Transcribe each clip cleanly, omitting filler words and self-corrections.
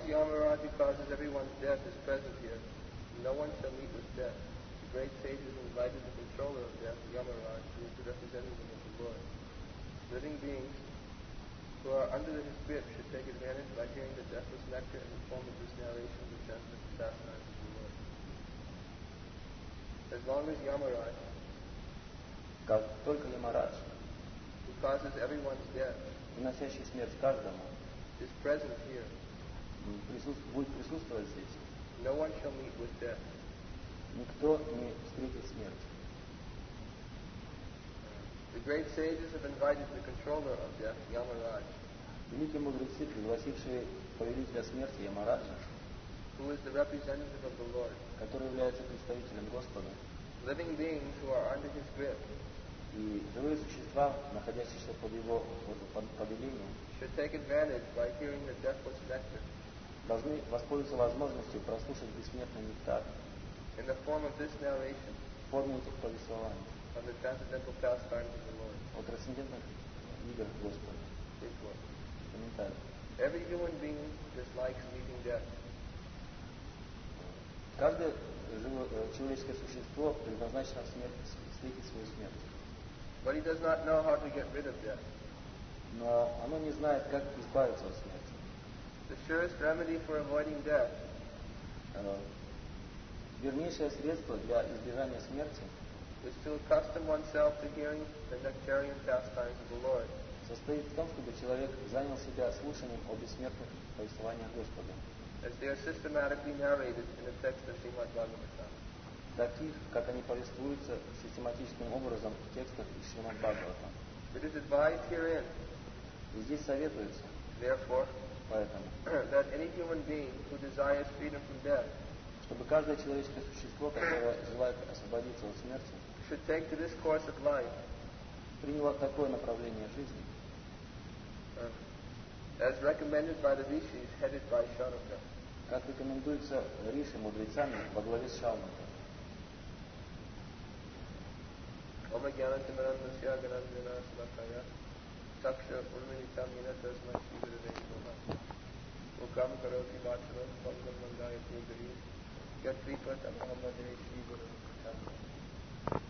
Yamaraj who causes everyone's death is present here, no one shall meet with death. The great sages invited the controller of death, Yamaraj, who is the representative of the Lord. Living beings who are under his grip should take advantage by hearing the deathless nectar in the form of this narration of the senseless pastimes of the Lord. As long as Yamaraj, Как только Ямарадж, who causes everyone's death, приносящий смерть каждому, is present here, будет присутствовать здесь, no one shall meet with death. никто не встретит смерть. The great sages have invited the controller of death, Yamaraj, Великие мудрецы, пригласившие повелителя смерти Ямараджа, who is the representative of the Lord. который является представителем Господа, Living beings who are under his grip и живые существа, находящиеся под его повелением, should take advantage by hearing the deathless nectar должны воспользоваться возможностью прослушать бессмертный нектар in the form of this narration в форме этих повествований of the transcendental pastimes of the Lord. о трансцендентных играх Господа. Report. Комментарий. Every human being dislikes meeting death. Каждое человеческое существо предназначено встретить свою смерть. But he does not know how to get rid of death. Но оно не знает, как избавиться от смерти. The surest remedy for avoiding death Вернейшее средство для избежания смерти is to accustom oneself to hearing the nectarian pastimes of the Lord, состоит в том, чтобы человек занял себя слушанием о бессмертных повествованиях Господа, as they are systematically narrated in the text of Srimad Bhagavatam. таких, как они повествуются систематическим образом в текстах из Шримад Бхагаватам. It is advised herein, И здесь советуется, therefore, поэтому, that any human being who desires freedom from death чтобы каждое человеческое существо, которое желает освободиться от смерти, should take to this course of life приняло такое направление жизни, as recommended by the rishis headed by Shaunaka. как рекомендуется риши мудрецами во главе с Шаунакой. Om Jnanatimirandasya Ganandhana Salakaya Saksha Urminitam Yena Tasmai Shri Gurave Namaha Ukam Karoti Vacharam Bangam Mandayate Gari Yatripat Ahamade Shri Guru Katana.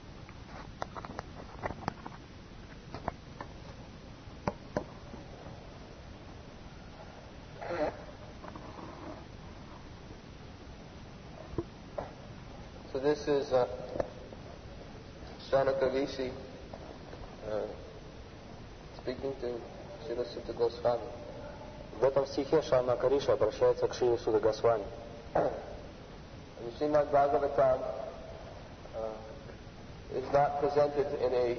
So this is Shaunaka Rishi speaking to Srila Sutta Goswami. В этом стихе Шаунака Риши обращается к Шри Суда Госвами. And Srimad Bhagavatam is not presented in a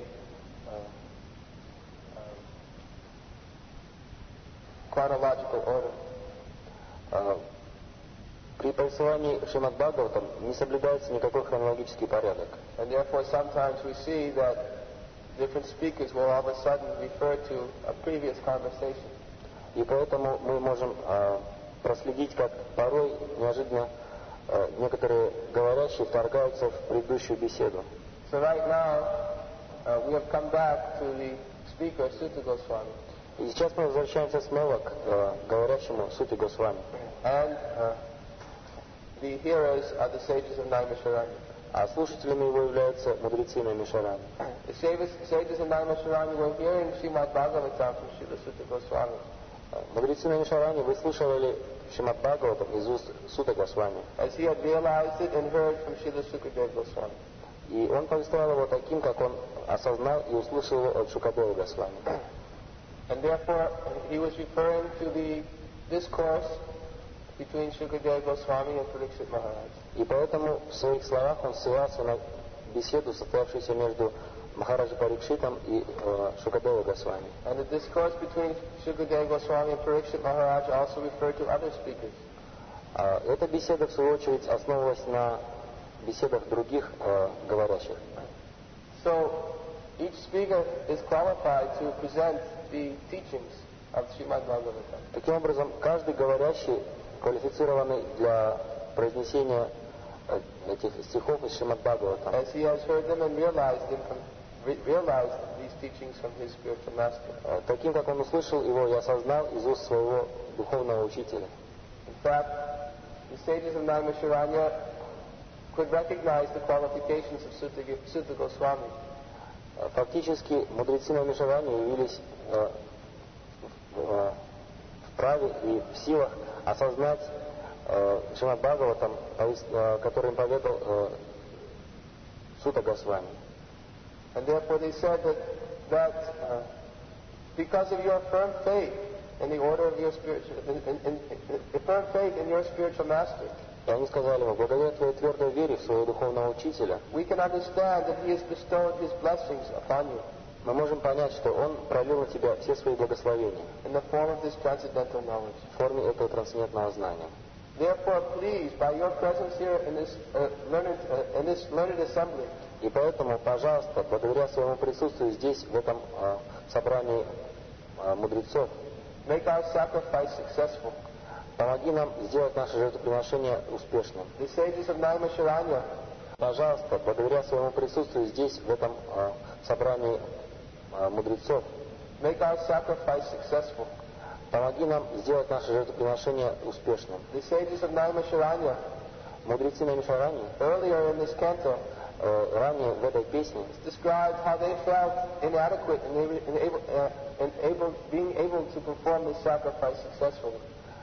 chronological order. При повествовании Шримад Бхагаватам не соблюдается никакой хронологический порядок. And therefore sometimes we see that different speakers will all of a sudden refer to a previous conversation. И поэтому мы можем проследить, как порой неожиданно некоторые говорящие вторгаются в предыдущую беседу. So right now we have come back to the speaker, Sutta Goswami. И сейчас мы возвращаемся снова к говорящему Сути Госвами. And the hearers are the sages of Naimisharanya. А слушателями его являются мудрецы Наймишарани. The sages of Naimisharanya were hearing Srimad Bhagavatam from Srila Sutta Goswami. Мудрецы Наймишарани выслушивали Шримад Бхагаватам из уст Сута Госвами. As he had realized it and heard from Srila Sukadeva Goswami. И он повествовал его таким, как он осознал и услышал его от Шукадева Госвами. And therefore he was referring to the discourse between Sukadeva Goswami and Parikshit Maharaj. И поэтому в своих словах он ссылался на беседу, состоявшуюся между Махараджа Парикшитом и Шукадева Госвами. And the discourse between Sukadeva Goswami and Parikshit Maharaj also referred to other speakers. Эта беседа, в свою очередь, основывалась на беседах других говорящих. So each speaker is qualified to present the teachings of Srimad Bhagavatam. Таким образом, каждый говорящий квалифицированный для произнесения этих стихов из Шримад Бхагаватам. As he has heard them and realized these teachings from his spiritual master. Таким, как он услышал его и осознал из уст своего духовного учителя. In fact, the sages of Naimisharanya could recognize the qualifications of Sutta Goswami. Фактически мудрецы Наймишарани явились вправе и в силах осознать Шримад Бхагаватам, который им поведал Сутта Госвами. And therefore they said that because of your firm faith in the order of your firm faith in your spiritual master, И они сказали ему: благодаря твоей твердой вере в своего духовного учителя, we can understand that he has bestowed his blessings upon you мы можем понять, что он пролил на тебя все свои благословения in the form of this transcendental knowledge. в форме этого трансцендентного знания. Therefore, please, by your presence here in this learned assembly, И поэтому, пожалуйста, благодаря своему присутствию здесь, в этом собрании мудрецов, make our sacrifice successful. помоги нам сделать наше жертвоприношение успешным. The sages of Naimisharanya, Пожалуйста, благодаря своему присутствию здесь, в этом собрании мудрецов, make our sacrifice successful. помоги нам сделать наше жертвоприношение успешным. The sages of Naimisharanya, Мудрецы Наймишарани earlier in this canto, ранее в этой песне described how they felt inadequate in being able to perform this sacrifice successfully.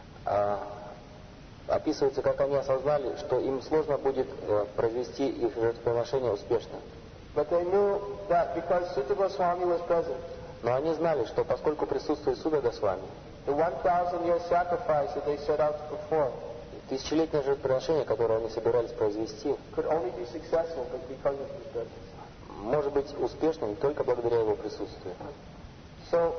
описывается, как они осознали, что им сложно будет произвести их жертвоприношение успешно. But they knew that because Sutta Goswami was present, Но они знали, что поскольку присутствует Сутта Госвами, the 1,000-year sacrifice that they set out to perform тысячелетнее жертвоприношение, которое они собирались произвести, could only be successful because of his presence. может быть успешным только благодаря его присутствию. So,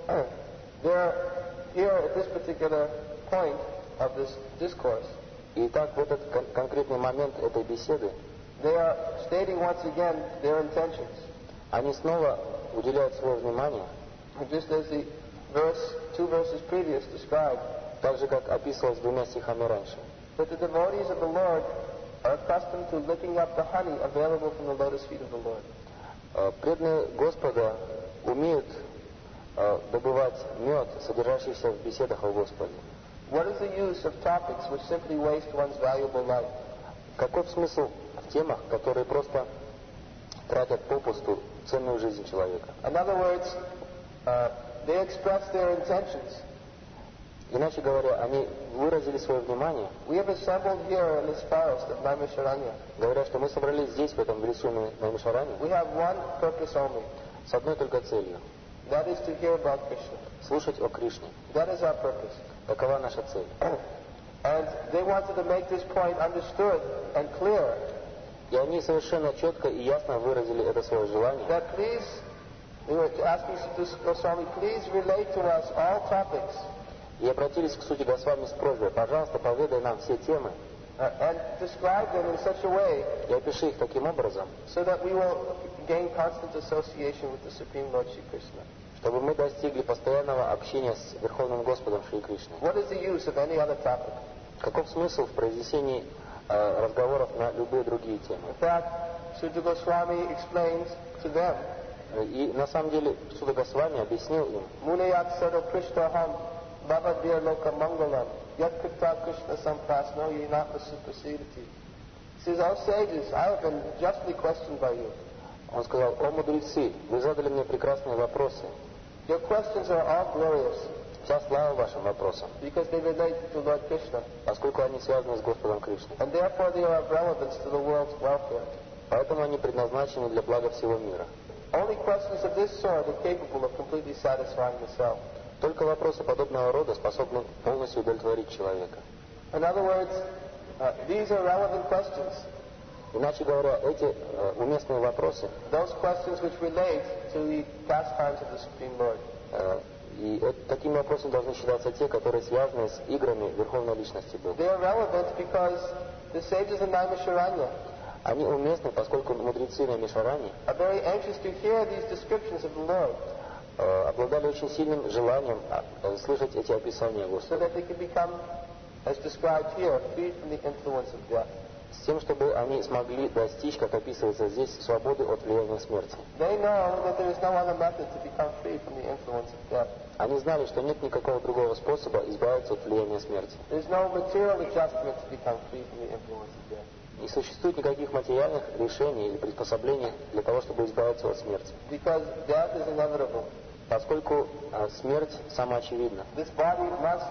they're here at this particular point of this discourse, И так, в этот конкретный момент этой беседы, they are stating once again their intentions. они снова уделяют свое внимание, Just as the two verses previous described, так же, как описывалось двумя стихами раньше, that the devotees of the Lord are accustomed to licking up the honey available from the lotus feet of the Lord. преданные Господа умеют добывать мед, содержащийся в беседах о Господе. What is the use of topics which simply waste one's valuable life? Каков смысл в темах, которые просто тратят попусту ценную жизнь человека? In other words, they express their intentions. Иначе говоря, они выразили свое внимание, We have assembled here in this forest of Naimisharanya. говоря, что мы собрались здесь, в этом лесу Наймишарани, We have one purpose only. с одной только целью That is to hear about Krishna. — слушать о Кришне. That is our purpose. Такова наша цель. And they wanted to make this point understood and clear. И они совершенно четко и ясно выразили это свое желание. That please, they were asking Sutta Goswami, please relate to us all topics. И обратились к Сутте Госвами с просьбой: пожалуйста, поведай нам все темы And describe them in such a way и опиши их таким образом, so that we will gain constant association with the Supreme Lord Shri Krishna. чтобы мы достигли постоянного общения с Верховным Господом Шри Кришной. What is the use of any other topic? Каков смысл в произнесении разговоров на любые другие темы? In fact, Sutta Goswami explains to them, И на самом деле Сутта Госвами объяснил им: Munayat Sada Krishna Ham Bhavadir Loka Mangalam Yat Krita Krishna Samprasno Yenatma Suprasidati. He says, O sages, I have been justly questioned by you. Он сказал: о мудрецы, вы задали мне прекрасные вопросы. Your questions are all glorious Вся слава вашим вопросам, because they relate to Lord Krishna, поскольку они связаны с Господом Кришной. and therefore they are of relevance to the world's welfare. Поэтому они предназначены для блага всего мира. Only questions of this sort are capable of completely satisfying the self. Только вопросы подобного рода способны полностью удовлетворить человека. In other words, these are relevant questions. Иначе говоря, эти уместные вопросы, Those questions which relate to the pastimes of the Supreme Lord. Такими вопросами должны считаться те, которые связаны с играми Верховной Личности Бога. They are relevant because the sages of Naimisharanya Они уместны, поскольку мудрецы Наймишарани are very anxious to hear these descriptions of the Lord, обладали очень сильным желанием слышать эти описания so Господа, that they can become, as described here, freed from the influence of death. с тем, чтобы они смогли достичь, как описывается здесь, свободы от влияния смерти. They know that there is no other method to become free from the influence of death. Они знали, что нет никакого другого способа избавиться от влияния смерти. There's no material adjustment to become free from the influence of death. Не существует никаких материальных решений или приспособлений для того, чтобы избавиться от смерти. Because death is inevitable. Поскольку смерть самоочевидна. This body must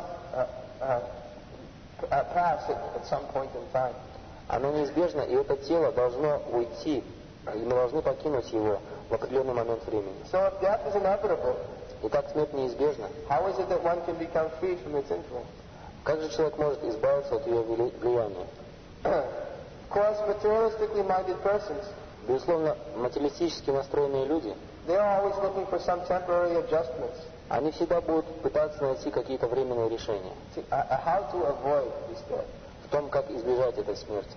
pass at some point in time. Оно неизбежно, и это тело должно уйти, и мы должны покинуть его в определенный момент времени. So if death is inevitable, Итак, смерть неизбежна. how is it that one can become free from its influence? Как же человек может избавиться от ее влияния? Of course, materialistically minded persons, Безусловно, материалистически настроенные люди, they are always looking for some temporary adjustments, они всегда будут пытаться найти какие-то временные решения how to avoid this death. в том, как избежать этой смерти.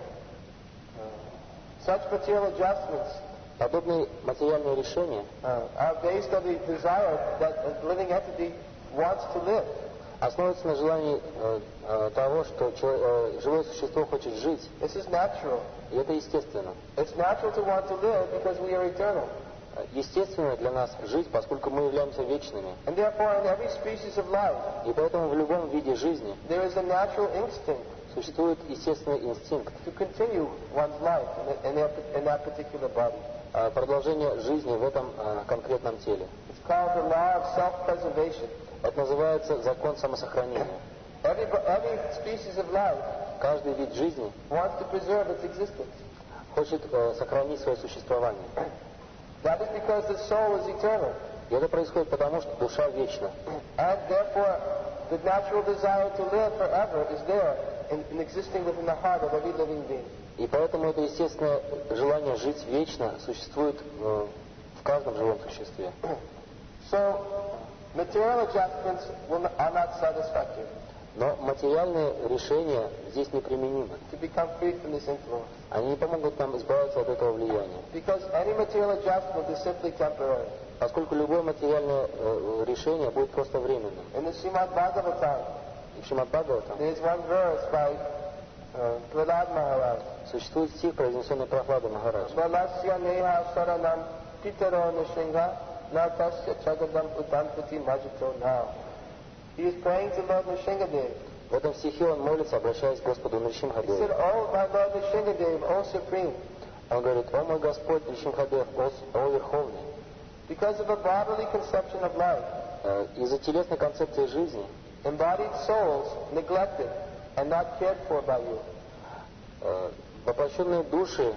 Such material adjustments Подобные материальные решения are based on the desire that a living entity wants to live. основываются на желании того, что живое существо хочет жить, This is natural. и это естественно. It's natural to want to live because we are eternal. Естественно для нас жить, поскольку мы являемся вечными. And therefore, in every species of life, И поэтому в любом виде жизни there is a natural instinct существует естественный инстинкт to continue one's life in that particular body. Продолжения жизни в этом конкретном теле. It's called the law of self-preservation. Это называется закон самосохранения. Every species of life Каждый вид жизни wants to preserve its existence. хочет сохранить свое существование. That is because the soul is eternal. И это происходит потому, что душа вечна. And therefore, the natural desire to live forever is there in existing within the heart of every living being. И поэтому это естественное желание жить вечно существует в каждом живом существе. So, material adjustments are not satisfactory Но материальные решения здесь неприменимы. to become free from this influence. Они не помогут нам избавиться от этого влияния. Because any material adjustment is simply temporary. Поскольку любое материальное решение будет просто временным. In the Srimad Bhagavatam, И в Шримад Бхагаватам there is one verse by Prahlad Maharaj. существует стих, произнесенный Прохладой Махараджа. Balasya neha saranam pitaro nishinga natasya chagadam utanpati majito now. He is praying to Lord Nishingadev. В этом стихе он молится, обращаясь к Господу He Нрсимхадеву. said, Oh, my Lord Nishingadev, O Supreme, Он говорит: «О мой Господь Нрсимхадев, о Верховный, because of a bodily conception of life, из-за телесной концепции жизни embodied souls neglected and not cared for by you. воплощенные души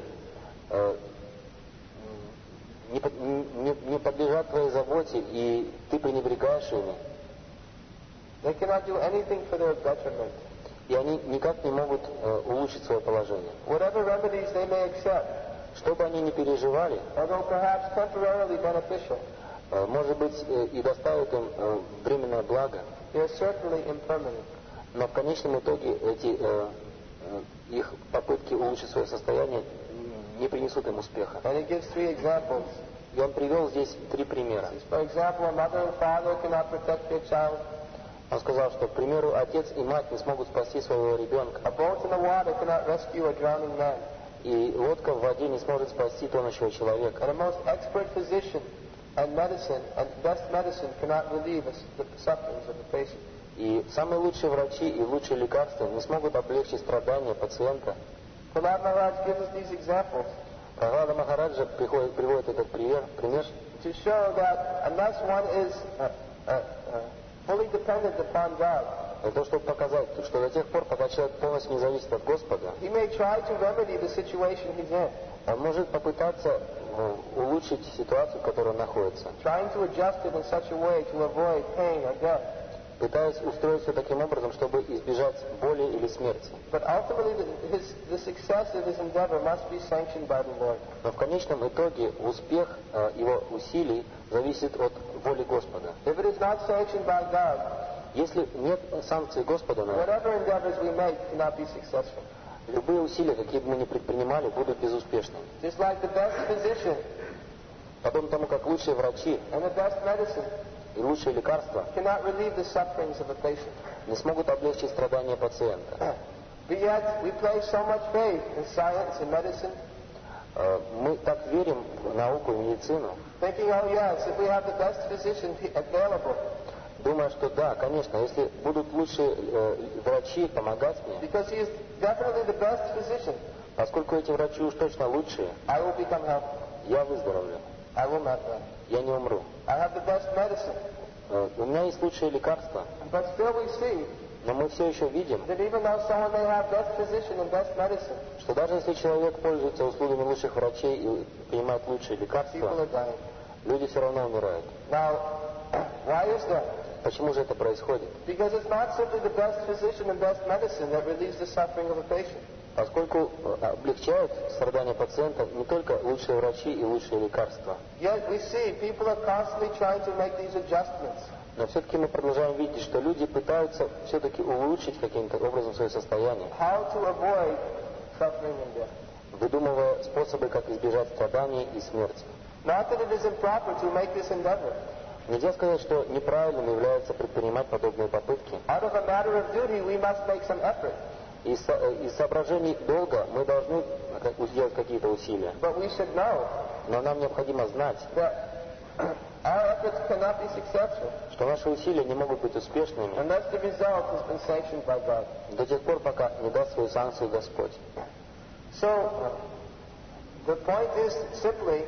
не подлежат твоей заботе, и ты пренебрегаешь ими, They cannot do anything for their betterment. и они никак не могут улучшить свое положение. Whatever remedies they may accept, Что бы они ни переживали, although perhaps temporarily beneficial, может быть, и доставит им временное благо, they are certainly impermanent. но в конечном итоге их попытки улучшить свое состояние не принесут им успеха. And he gives 3 examples. И он привел здесь 3 примера. For example, a mother and father cannot protect their child. Он сказал, что, к примеру, отец и мать не смогут спасти своего ребенка, A boat in the water cannot rescue a drowning man. и лодка в воде не сможет спасти тонущего человека. And a most expert physician and best medicine cannot relieve the sufferings of the patient. И самые лучшие врачи и лучшие лекарства не смогут облегчить страдания пациента. Prahlad Maharaj gives us these examples Прохлада Махараджа приводит этот пример, to show that unless one is fully dependent upon God, для того, чтобы показать, что до тех пор, пока человек полностью не зависит от Господа, he may try to remedy the situation he's in, он может попытаться улучшить ситуацию, в которой он находится, trying to adjust it in such a way to avoid pain or death. пытаясь устроить все таким образом, чтобы избежать боли или смерти. But ultimately, the success of his endeavor must be sanctioned by the Lord. Но в конечном итоге успех его усилий зависит от воли Господа. If it is not sanctioned by God, Если нет санкций Господа на это, whatever endeavors we make cannot be successful. любые усилия, какие бы мы ни предпринимали, будут безуспешными. Just like the best physician Подобно тому, как лучшие врачи and the best medicine и лучшие лекарства cannot relieve the sufferings of a patient. не смогут облегчить страдания пациента. But yet we place so much faith in science and medicine, Мы так верим в науку и медицину, thinking, oh yes, if we have the best physician available, думая, что да, конечно, если будут лучшие врачи помогать мне, because he is definitely the best physician, поскольку эти врачи уж точно лучшие, I will become healthy. я выздоровлю, I will not die. я не умру. I have the best medicine. У меня есть лучшие лекарства, But still we see но мы все еще видим, that even though someone may have best physician and best medicine, что даже если человек пользуется услугами лучших врачей и принимает лучшие people лекарства, are dying. люди все равно умирают. Now, why is that? Почему же это происходит? Because it's not simply the best physician and best medicine that relieves the suffering of a patient. Поскольку облегчают страдания пациента не только лучшие врачи и лучшие лекарства, Yet we see people are constantly trying to make these adjustments. но все-таки мы продолжаем видеть, что люди пытаются все-таки улучшить каким-то образом свое состояние, How to avoid suffering and death. выдумывая способы, как избежать страданий и смерти. Not that it is improper to make this endeavor. Нельзя сказать, что неправильным является предпринимать подобные попытки. Out of a matter of duty, we must make some effort. Из соображений долга мы должны сделать какие-то усилия, But we should know но нам необходимо знать, that our efforts cannot be successful что наши усилия не могут быть успешными unless the result has been sanctioned by God. до тех пор, пока не даст свою санкцию Господь. So, the point is simply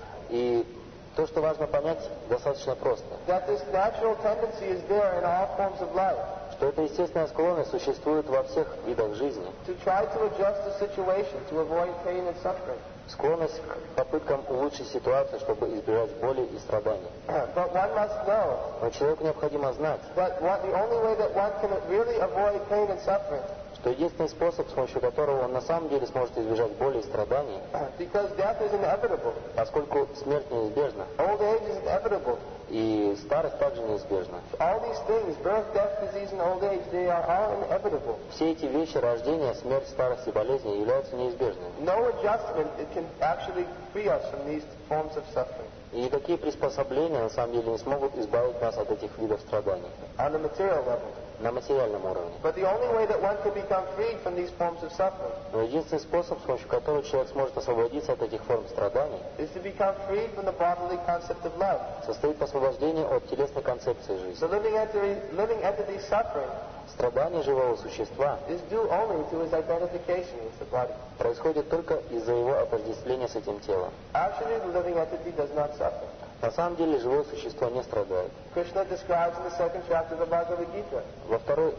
И то, что важно понять, достаточно просто. that this natural tendency is there in all forms of life Что эта естественная склонность существует во всех видах жизни. to try to adjust the situation to avoid pain and suffering. Склонность к попыткам улучшить ситуацию, чтобы избежать боли и страданий. But one must know Но человеку необходимо знать, that the only way that one can really avoid pain and suffering, что единственный способ, с помощью которого он на самом деле сможет избежать боли и страданий, because death is inevitable, поскольку смерть неизбежна, old age is inevitable. и старость также неизбежна. All these things, birth, death, disease, and old age, they are all inevitable. Все эти вещи, рождение, смерть, старость и болезни, являются неизбежными. No adjustment it can actually free us from these forms of suffering И никакие приспособления, на самом деле, не смогут избавить нас от этих видов страданий on the material level. на материальном уровне. But the only way that one can become freed from these forms of suffering Но единственный способ, с помощью которого человек сможет освободиться от этих форм страданий, is to become freed from the bodily concept of life. состоит в освобождении от телесной концепции The жизни. living entity suffering Страдание живого существа is due only to his identification with the body. происходит только из-за его отождествления с этим телом. Actually, the living entity does not suffer. На самом деле живое существо не страдает. Krishna describes in the second chapter of the Bhagavad Gita, Во второй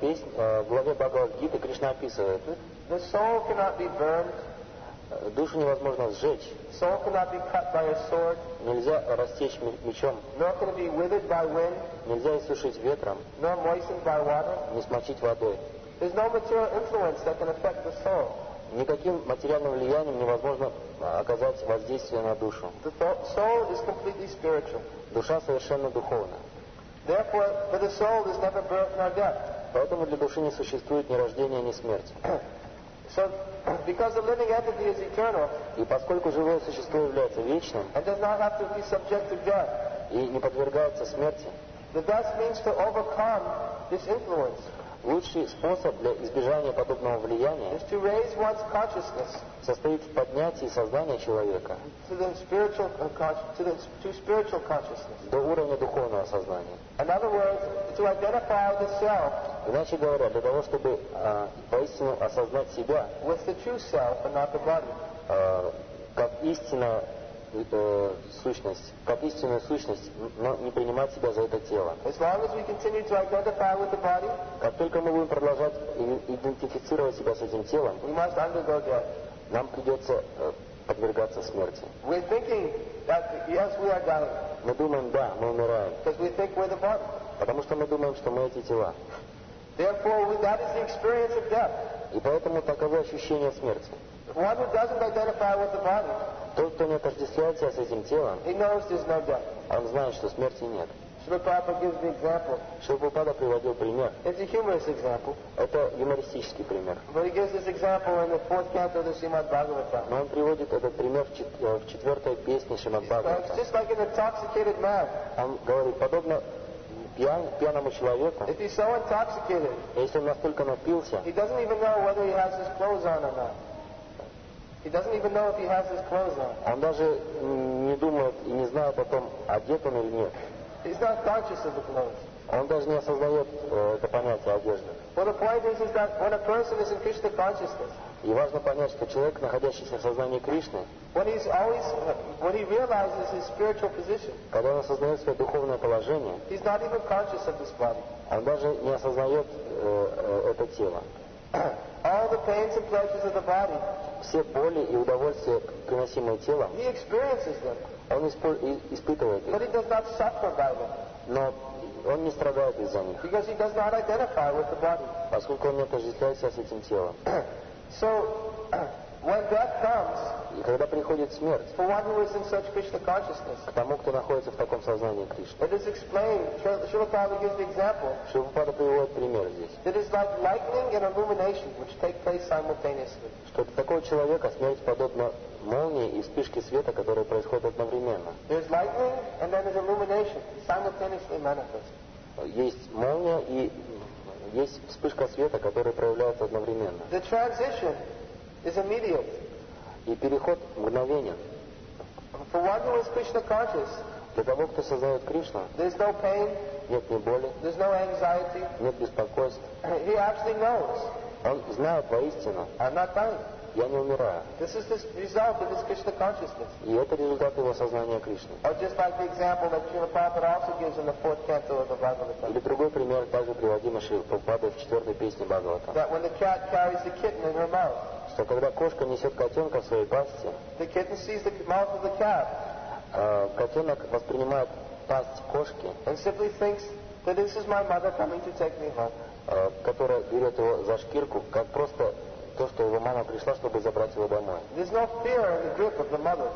главе Бхагавад-гиты Кришна описывает, the soul cannot be burned, душу невозможно сжечь, soul cannot be cut by a sword, нельзя рассечь мечом, nor can it be withered by wind, нельзя иссушить ветром, nor moistened by water. не смочить водой. There's no material influence that can affect the soul. Никаким материальным влиянием невозможно оказать воздействие на душу. The soul is completely spiritual. Душа совершенно духовна. Therefore, for the soul, there's never birth nor death. Поэтому для души не существует ни рождения, ни смерти. So, because the living entity is eternal И поскольку живое существо является вечным and does not have to be subject to death, и не подвергается смерти, the best means to overcome this influence лучший способ для избежания подобного влияния is to raise one's consciousness состоит в поднятии сознания человека to spiritual consciousness. до уровня духовного сознания. In other words, to identify the self Иначе говоря, для того, чтобы поистину осознать себя with the true self and not the body. как истинную сущность, но не принимать себя за это тело. As long as we continue to identify with the body, Как только мы будем продолжать идентифицировать себя с этим телом, we must undergo death. нам придется подвергаться смерти. We're thinking that, yes, we are dying, Мы думаем, да, мы умираем, because we think we're the body. потому что мы думаем, что мы эти тела. Therefore, that is the experience of death. И поэтому таковы ощущения смерти. One who doesn't identify with the body, Тот, кто не отождествляет себя с этим телом, he knows there's no death. он знает, что смерти нет. Srila Prabhupada gives the example. Шрила приводил пример. It's a humorous example, Это юмористический пример. but he gives this example in the fourth canto of the Srimad Bhagavatam. Но он приводит этот пример в четвертой песне Шримад It's Бхагавата. just like an intoxicated man. Он говорит, подобно пьяному человеку, if he's so intoxicated, если он настолько напился, he doesn't even know whether he has his clothes on or not. He doesn't even know if he has his clothes on. он даже не думает и не знает о том, одет он или нет. He's not conscious of the clothes. Он даже не осознает это понятие одежды. Well, the point is that when a person is in Krishna consciousness, И важно понять, что человек, находящийся в сознании Кришны, when he realizes his spiritual position, когда он осознает свое духовное положение, he's not even conscious of this body. он даже не осознает это тело. All the pains and pleasures of the body, Все боли и удовольствия, приносимые телом, he experiences them, он испытывает but их, he does not suffer by them но он не страдает из-за них, because he does not identify with the body. поскольку он не отождествляет себя с этим телом. So, when death comes, И когда приходит смерть for one who is in such Krishna consciousness, к тому, кто находится в таком сознании Кришны, it is explained, Srila Prabhupada gives the example, Шрила приводит пример здесь, it is like lightning and illumination which take place simultaneously. что для такого человека смерть подобна молнии и вспышке света, которые происходят одновременно. There's lightning and then there's illumination, simultaneously manifest. Есть молния и есть вспышка света, которые проявляются одновременно. The transition is immediate. И переход мгновенен. For one who is Krishna conscious, Для того, кто сознает Кришну, there's no pain, нет ни боли, there's no anxiety. нет беспокойств. He actually knows, Он знает воистину, I'm not dying. я не умираю. This is the result of his Krishna consciousness. И это результат его сознания Кришны. Or just like the example that Srila Prabhupada also gives in the fourth canto of the Bhagavatam. Или другой пример, также приводимый Шрилой Прабхупадой в 4-й песне Бхагавата. That when the cat carries the kitten in her mouth, Что когда кошка несет котенка в своей пасти, the kitten sees the mouth of the cat котенок воспринимает пасть кошки, and simply thinks that this is my mother coming to take me home. которая берет его за шкирку, как просто то, что его мама пришла, чтобы забрать его домой. There's no fear in the grip of the mother.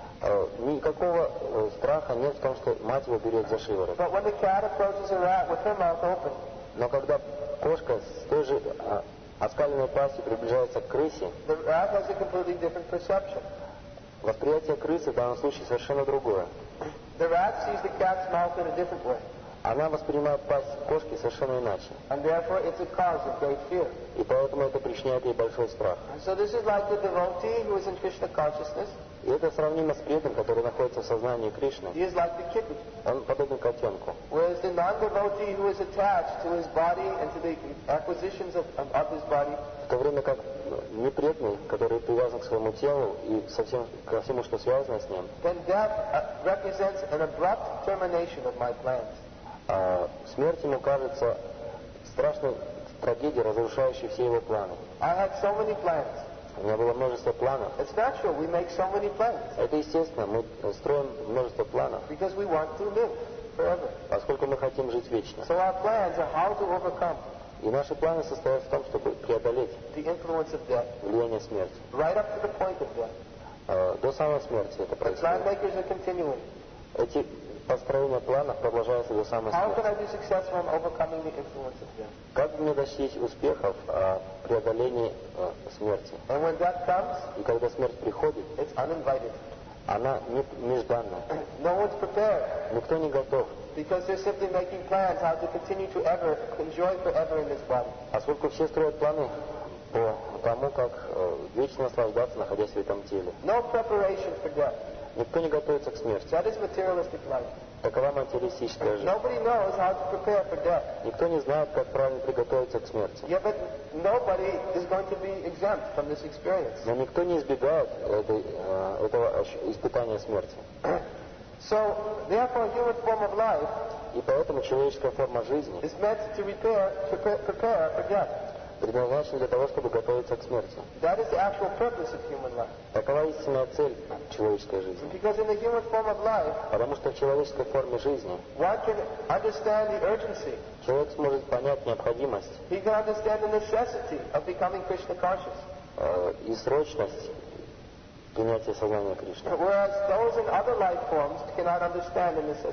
Никакого страха нет в том, что мать его берет за шиворот. But when the cat approaches a rat with her mouth open, Но когда кошка с той же оскаленной пастью приближается к крысе, the rat has a completely different perception. восприятие крысы в данном случае совершенно другое. The rat sees the cat's mouth in a different way, Она воспринимает пасть кошки совершенно иначе. and therefore it's a cause of great fear. И поэтому это причиняет ей большой страх. So this is like the devotee who is in Krishna consciousness. И это сравнимо с преданным, который находится в сознании Кришны. He is like the kitten. Он подобен котенку. Whereas the non-devotee who is attached to his body and to the acquisitions of his body, В то время как непреданный, который привязан к своему телу и ко всему, что связано с ним, then death represents an abrupt termination of my plans. Смерть ему кажется страшной трагедией, разрушающей все его планы. I had so many plans. У меня было множество планов. It's natural. We make so many plans Это естественно, мы строим множество планов, because we want to live forever. поскольку мы хотим жить вечно. So our plans are how to overcome И наши планы состоят в том, чтобы преодолеть the influence of death, влияние смерти. right up to the point of death. До самой смерти это The plan происходит. makers are continuing. Эти построения планов продолжаются до самой How can смерти. I be successful in overcoming the influence of death? Как мне достичь успехов в преодолении смерти? And when death comes, И когда смерть приходит, it's uninvited. она нежданна. No one's prepared Никто не готов, because they're simply making plans how to continue to ever enjoy forever in this body. поскольку все строят планы по тому, как вечно наслаждаться, находясь в этом теле. No preparation for death. Никто не готовится к смерти. That is materialistic life. Такова материалистическая жизнь. Nobody knows how to prepare for death. Никто не знает, как правильно приготовиться к смерти. Yeah, but nobody is going to be exempt from this experience. Но никто не избегает этого испытания смерти. So, therefore, human form of life И поэтому человеческая форма жизни is meant to prepare for death. предназначена для того, чтобы готовиться к смерти. That is the actual purpose of human life. Такова истинная цель человеческой жизни. Because in the human form of life, Потому что в человеческой форме жизни one can understand the urgency. человек сможет понять необходимость He can understand the necessity of becoming Krishna conscious. И срочность принятия сознания Кришны. Whereas those in other life forms cannot understand the necessity. В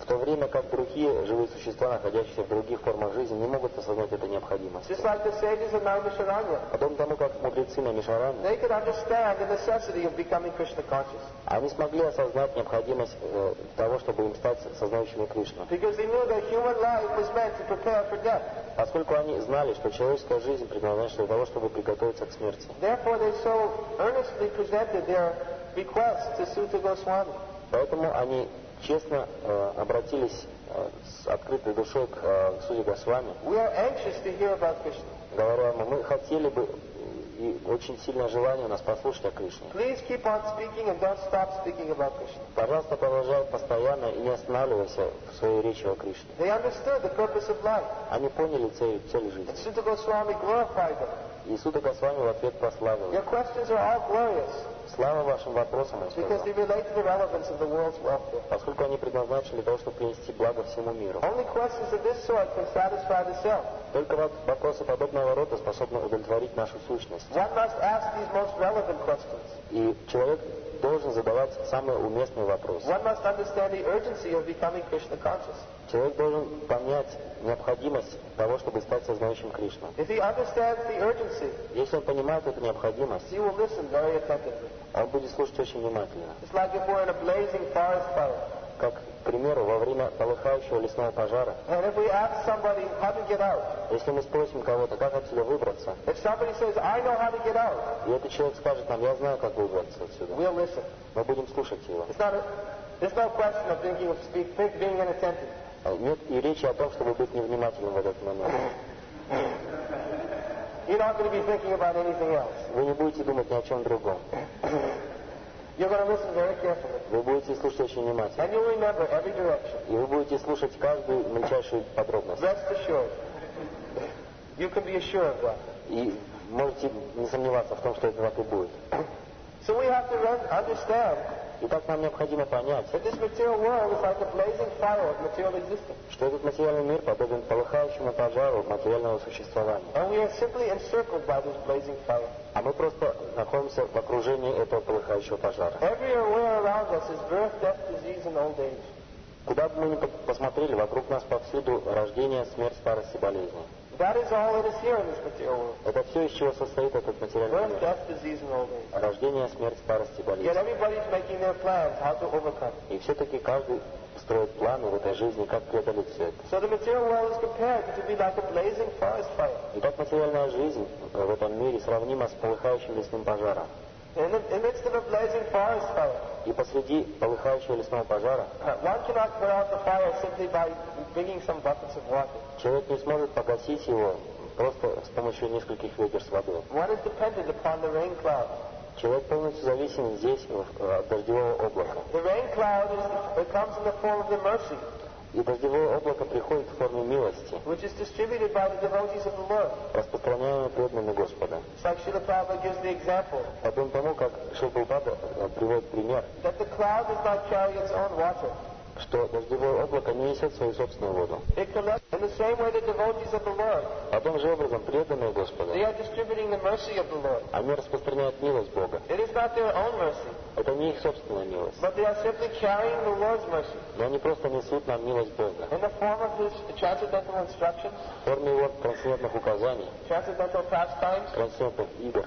В то время как другие живые существа, находящиеся в других формах жизни, не могут осознать эту необходимость. Just like the sages of Naimisharanya. Подобно тому, как мудрецы на Мишаране, They could understand the necessity of becoming Krishna conscious. они смогли осознать необходимость того, чтобы им стать сознающими Кришну. Because they knew that human life was meant to prepare for death. Поскольку они знали, что человеческая жизнь предназначена для того, чтобы приготовиться к смерти. Therefore they so earnestly presented their request to Suta Goswami. Поэтому они честно обратились с открытой душой к Суде Госвами, We are anxious to hear about Krishna. говоря ему, мы хотели бы, и очень сильное желание у нас послушать о Кришне. Please keep on speaking and don't stop speaking about Krishna. Пожалуйста, продолжай постоянно и не останавливайся в своей речи о Кришне. They understood the purpose of life. Они поняли цель жизни. And Suta Goswami glorified them. И Суда Госвами в ответ прославил. Your questions are all glorious Слава вашим вопросам, он because сказал, they relate to the relevance of the world's welfare. поскольку они предназначены для того, чтобы принести благо всему миру. Only questions of this sort can satisfy the self. Только вот вопросы подобного рода способны удовлетворить нашу сущность. One must ask these most relevant questions. И человек должен задавать самые уместные вопросы. One must understand the urgency of becoming Krishna conscious. Человек должен понять необходимость того, чтобы стать сознающим Кришну. If he understands the urgency, Если он понимает эту необходимость, he will listen very attentively. он будет слушать очень внимательно. It's like if we're in a blazing forest fire. Как, к примеру, во время полыхающего лесного пожара, And if we ask somebody how to get out, если мы спросим кого-то, как отсюда выбраться, if somebody says, I know how to get out, и этот человек скажет нам, я знаю, как выбраться отсюда, we'll listen. мы будем слушать его. There's no question of being inattentive. Нет и речи о том, чтобы быть невнимательным в этот момент. You're not going to be thinking about anything else. Вы не будете думать ни о чем другом. You're going to listen very carefully. Вы будете слушать очень внимательно. And you'll remember every direction. И вы будете слушать каждую мельчайшую подробность. Rest assured. You can be assured of that. И можете не сомневаться в том, что это так и будет. So we have to understand Итак, нам необходимо понять, that this material world is like a blazing fire of material existence. что этот материальный мир подобен полыхающему пожару материального существования. And we are simply encircled by this blazing fire. А мы просто находимся в окружении этого полыхающего пожара. Everywhere around us is birth, death, disease, and old age. Куда бы мы ни посмотрели, вокруг нас повсюду рождение, смерть, старость и болезни. That is all it is here in this material world. Это все, из чего состоит этот материальный Birth, мир. death, disease, and old age. Рождение, смерть, старость и Yet болезнь. everybody's making their plans how to overcome. И все-таки каждый строит планы в этой жизни, как преодолеть все это. So the material world is compared to be like a blazing forest fire. Итак, материальная жизнь в этом мире сравнима с полыхающим лесным пожаром. In the midst of a blazing forest fire, И посреди полыхающего лесного пожара one cannot put out the fire simply by bringing some buckets of water. человек не сможет погасить его просто с помощью нескольких ведер с водой. One is dependent upon the rain cloud. Человек полностью зависим здесь от дождевого облака. The rain cloud comes in the form of the mercy, И дождевое облако приходит в форме милости, which is distributed by the devotees of the Lord. распространяемой преданными Господа. It's like Srila Prabhupada gives the example Подобно тому, как Шрила Прабхупада приводит пример, that the cloud does not carry its own water. что дождевое облако не несет свою собственную воду. It collects in the same way the devotees of the Lord. Подобным же образом преданные Господа, They are distributing the mercy of the Lord. они распространяют милость Бога. It is not their own mercy, Это не их собственная милость, but they are simply carrying the Lord's mercy но они просто несут нам милость Бога in the form of His transcendental instructions, в форме его трансцендентных указаний, transcendental pastimes, трансцендентных игр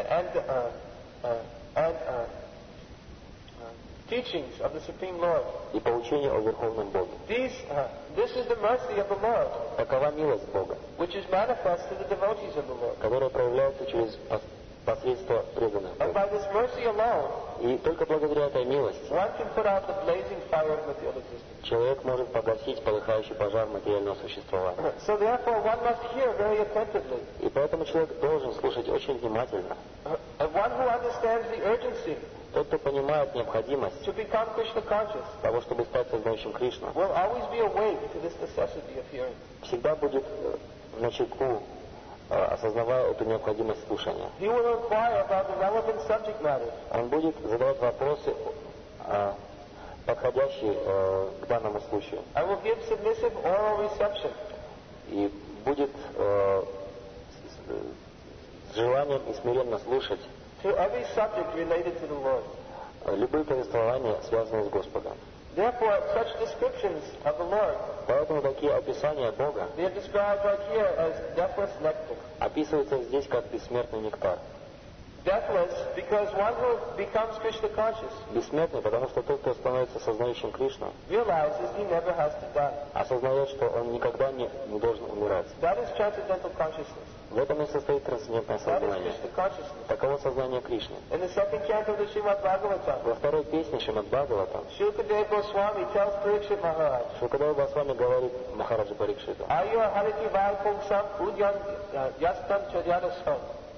and teachings of the Supreme Lord. и поучения о Верховном Боге. This is the mercy of the Lord, Такова милость Бога, which is manifest to the devotees of the Lord. которая проявляется через посредство преданных And Богу. by this mercy alone, И только благодаря этой милости one can put out the blazing fire of material existence. человек может погасить полыхающий пожар материального существования. So therefore, one must hear very attentively. И поэтому человек должен слушать очень внимательно. And one who understands the urgency Тот, кто понимает необходимость to become Krishna conscious, того, чтобы стать сознающим Кришну, will always be awake to this necessity of hearing. всегда будет начеку, осознавая эту необходимость слушания. He will inquire about the relevant subject matter. Он будет задавать вопросы, подходящие к данному случаю. I will give submissive oral reception И будет с желанием и смиренно слушать to every subject related to the Lord. любые повествования, связанные с Господом. Therefore, such descriptions of the Lord, Поэтому такие описания Бога they are described right here as deathless nectar. описываются здесь как бессмертный нектар. Deathless because one who becomes Krishna conscious Бессмертный, потому что тот, кто становится сознающим Кришну, realizes he never has to die. осознает, что он никогда не должен умирать. That is transcendental consciousness. В этом и состоит трансцендентное That is сознание. Krishna consciousness. Таково сознание Кришны. In the second canto of the Srimad Bhagavatam, Во второй песне Шримад Бхагаватам Shukadeva Goswami tells Parikshit Maharaj, Шукадева Госвами говорит Махараджа Парикшиту: Ayur Hariti Vaipungsam Udyan Yastam Chadyadasam.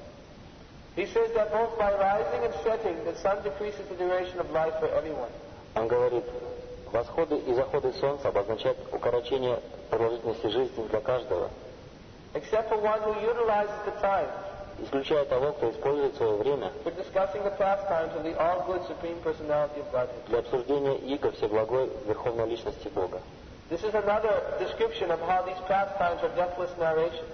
He says that both by rising and setting, the sun decreases the duration of life for everyone. Он говорит, восходы и заходы солнца обозначают укорочение продолжительности жизни для каждого, Except for one who utilizes the time исключая того, кто использует свое время for discussing the pastimes of the all-good Supreme Personality of Godhead. для обсуждения иго Всеблагой Верховной Личности Бога. This is another description of how these pastimes are deathless narration.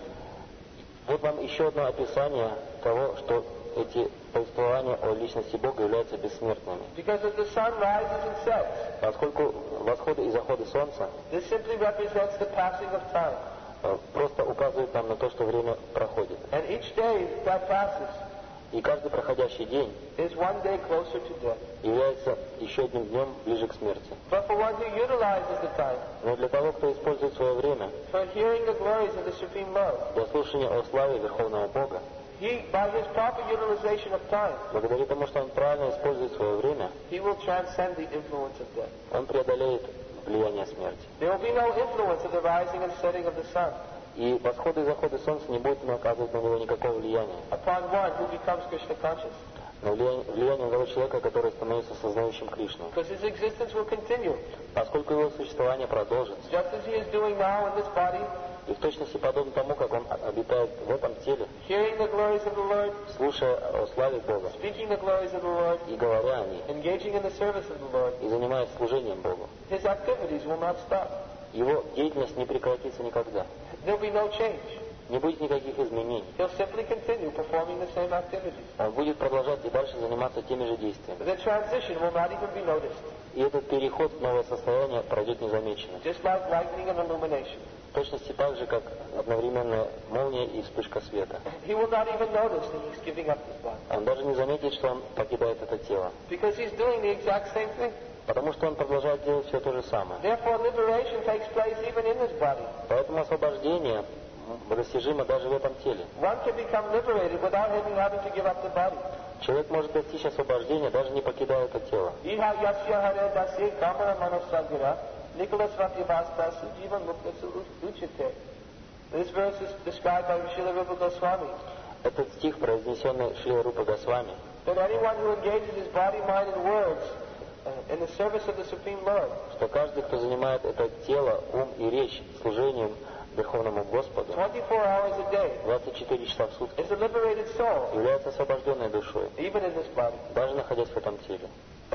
Вот вам еще одно описание того, что эти повествования о личности Бога являются бессмертными. Because as the sun rises and sets, Поскольку восходы и заходы солнца this simply represents the passing of time. Просто указывают нам на то, что время проходит. And each day that passes И каждый проходящий день is one day closer to death. является еще одним днем ближе к смерти. But for one who utilizes the time Но для того, кто использует свое время for hearing the glories of the Supreme Lord, для слушания о славе Верховного Бога, he, by his proper utilization of time, благодаря тому, что он правильно использует свое время, he will transcend the influence of death. он преодолеет влияние смерти. There will be no influence of the rising and setting of the sun И восходы и заходы солнца не будут оказывать на него никакого влияния. upon one who becomes Krishna conscious. Но влияние на того человека, который становится сознающим Кришну. Because his existence will continue, Поскольку его существование продолжится. just as he is doing now in this body, И в точности подобно тому, как он обитает в этом теле, hearing the glories of the Lord, слушая о славе Бога speaking the glories of the Lord, и говоря о ней, engaging in the service of the Lord, и занимаясь служением Богу, his activities will not stop. его деятельность не прекратится никогда. There will be no change. Не будет никаких изменений. He'll simply continue performing the same activities. Он будет продолжать и дальше заниматься теми же действиями. The transition will not even be noticed, И этот переход в новое состояние пройдет незамеченно. just like lightning and illumination. В точности так же, как одновременная молния и вспышка света. He will not even notice that he's giving up this body, Он даже не заметит, что он покидает это тело. because he's doing the exact same thing. Потому что он продолжает делать все то же самое. Therefore, liberation takes place even in this body. Поэтому освобождение достижимо даже в этом теле. One can become liberated without even having to give up the body. Человек может достичь освобождения, даже не покидая это тело. Iha yasya hare dasya kamara manasagira Nicholas Vatyavasta Sujiva Mukta Uchite. This verse is described by Srila Rupa Goswami. Этот стих, произнесенный Шрила Рупа Госвами, That anyone who engages his body, mind, and words in the service of the Supreme Lord что каждый, кто занимает это тело, ум и речь служением Верховному Господу 24 hours a day 24 часа в сутки, is a liberated soul, является освобожденной душой, even in this body. даже находясь в этом теле.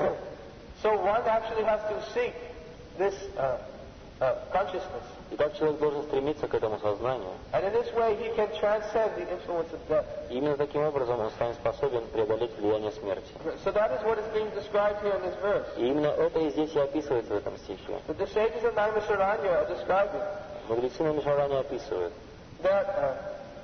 So one actually has to seek this consciousness. И так человек должен стремиться к этому сознанию. And in this way he can transcend the influence of death. И именно таким образом он станет способен преодолеть влияние смерти. So that is what is being described here in this verse. И именно это и здесь и описывается в этом стихе. That the sages of Naimisharanya are describing Мудрецы на Мишаране описывают, that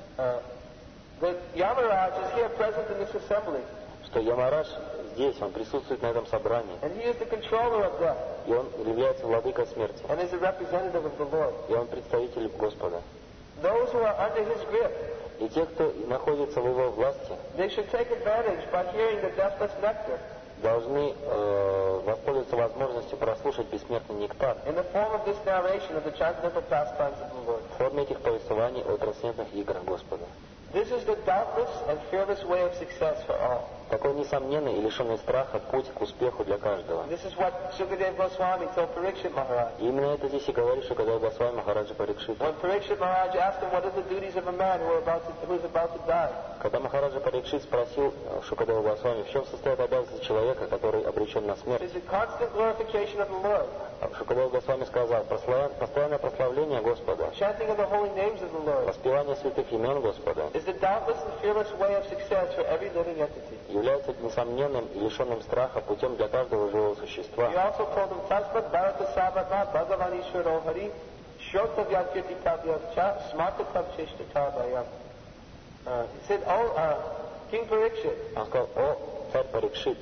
Yamaraj is here present in this assembly, что Ямараш здесь, он присутствует на этом собрании, and he is the controller of death, и он является владыкой смерти, and is a representative of the Lord. и он представитель Господа. Those who are under his grip, И те, кто находится в его власти, they should take advantage by hearing the deathless nectar должны воспользоваться возможностью прослушать бессмертный нектар in the form of this narration of the transcendental pastimes of the Lord. в форме этих повествований о трансцендентных играх Господа. This is the doubtless and fearless way of success for all. Такой несомненный и лишенный страха путь к успеху для каждого. This is what Sukadeva Goswami told Parikshit Maharaj. И именно это здесь и говорит Шукадева Госвами Махараджа Парикшиту. When Parikshit Maharaj asked him what are the duties of a man who is about to die, Когда Махараджа Парикшит спросил Шукадева Госвами, в чем состоят обязанности человека, который обречен на it смерть, is a constant glorification of the Lord, Шукадева Госвами сказал, постоянное прославление Господа, chanting of the holy names of the Lord, воспевание святых имен Господа is the doubtless and fearless way of success for every living entity. является несомненным и лишенным страха путем для каждого живого существа. He also told them, Tasmat Bharata Savatma Bhagavan Ishvaro Hari Shotavya Kirti Pravyavcha Smartatam Cheshtatabhayam. He said, oh, King Parikshit. Он сказал: о, царь Парикшит.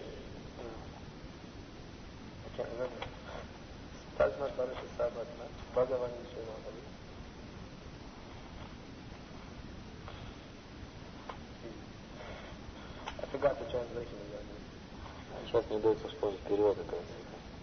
I can't remember. Tasmat Bharata Savatma Bhagavan Ishvaro Hari. I forgot the translation of that. Сейчас мне удается вспомнить перевод этого стиха.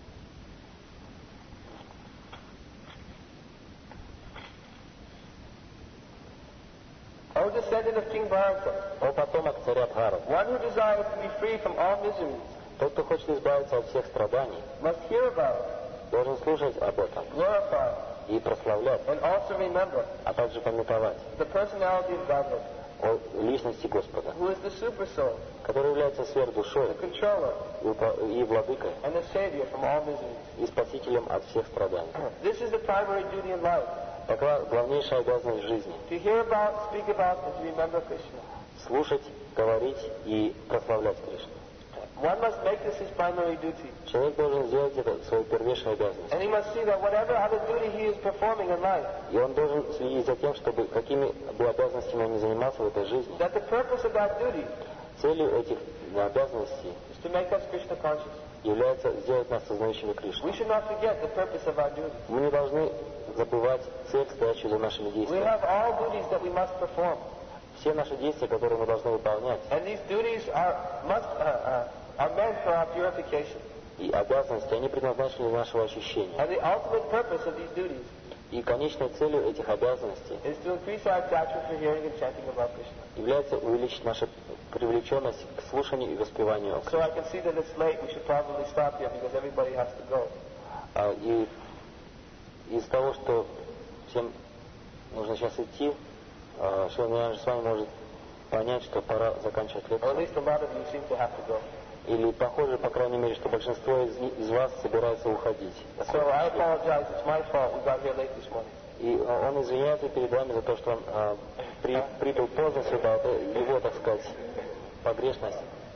O descendant of King Bharata, О потомок царя Бхарата, one who desires to be free from all miseries, тот, кто хочет избавиться от всех страданий, must hear about it, должен слушать об этом glorify it, и прославлять, and also remember а также памятовать the personality of Godhead, о личности Господа, who is the super soul, который является сверхдушой the controller, и владыкой, and the savior from all miseries. и спасителем от всех страданий. This is the primary duty in life, Такова главнейшая обязанность жизни to hear about, speak about, and to remember Krishna. — слушать, говорить и прославлять Кришну. One must make this his primary duty, Человек должен сделать это своей первейшей обязанностью. and he must see that whatever other duty he is performing in life, И он должен следить за тем, чтобы какими бы обязанностями он ни занимался в этой жизни, that the purpose of that duty целью этих обязанностей is to make us Krishna conscious. является сделать нас сознающими Кришну. We should not forget the purpose of our duty. Мы не должны забывать цель, стоящую за нашими We действиями. have all duties that we must perform, Все наши действия, которые мы должны выполнять, and these duties are meant for our purification. и обязанности, они предназначены для нашего очищения. And the ultimate purpose of these duties И конечной целью этих обязанностей is to increase our attachment for hearing and chanting about Krishna. является увеличить нашу привлеченность к слушанию и воспеванию о So Кришне. I can see that it's late. We should probably stop here because everybody has to go. И из того, что всем нужно сейчас идти, Шри с вами может понять, что пора заканчивать Or at лекцию. least a lot of you seem to have to go. Или похоже, по крайней мере, что большинство из вас собирается уходить. So I apologize. It's my fault. We got here late this morning. И он извиняется перед вами за то, что он прибыл поздно сюда. Это его, так сказать, погрешность.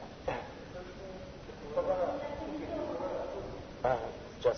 Сейчас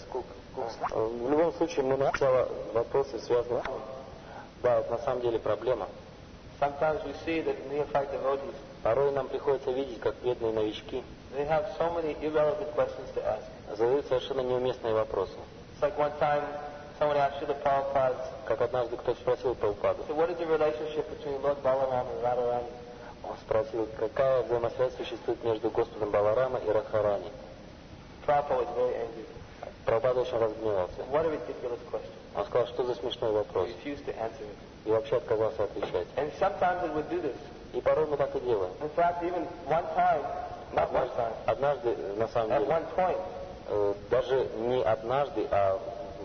В любом случае, мы начало вопросы, связанные... Да, это на самом деле проблема. Sometimes we see that neophyte devotees, Порой нам приходится видеть, как бедные новички they have so many irrelevant questions to ask. задают совершенно неуместные вопросы. It's like one time someone asked Srila Prabhupada, Как однажды кто спросил Прабхупаду. so what is the relationship between Lord Balaram and Radharani? Он спросил, какая взаимосвязь существует между Господом Баларама и Радхарани. Prabhupada was very angry. Прабхупада очень разгневался. What a ridiculous question. Он сказал, что за смешной He вопрос. refused to answer it. И вообще отказался отвечать. And sometimes it would do this. И порой мы так и делаем. In fact, even one time, not one time, Однажды, на самом at деле, one point, даже не однажды, а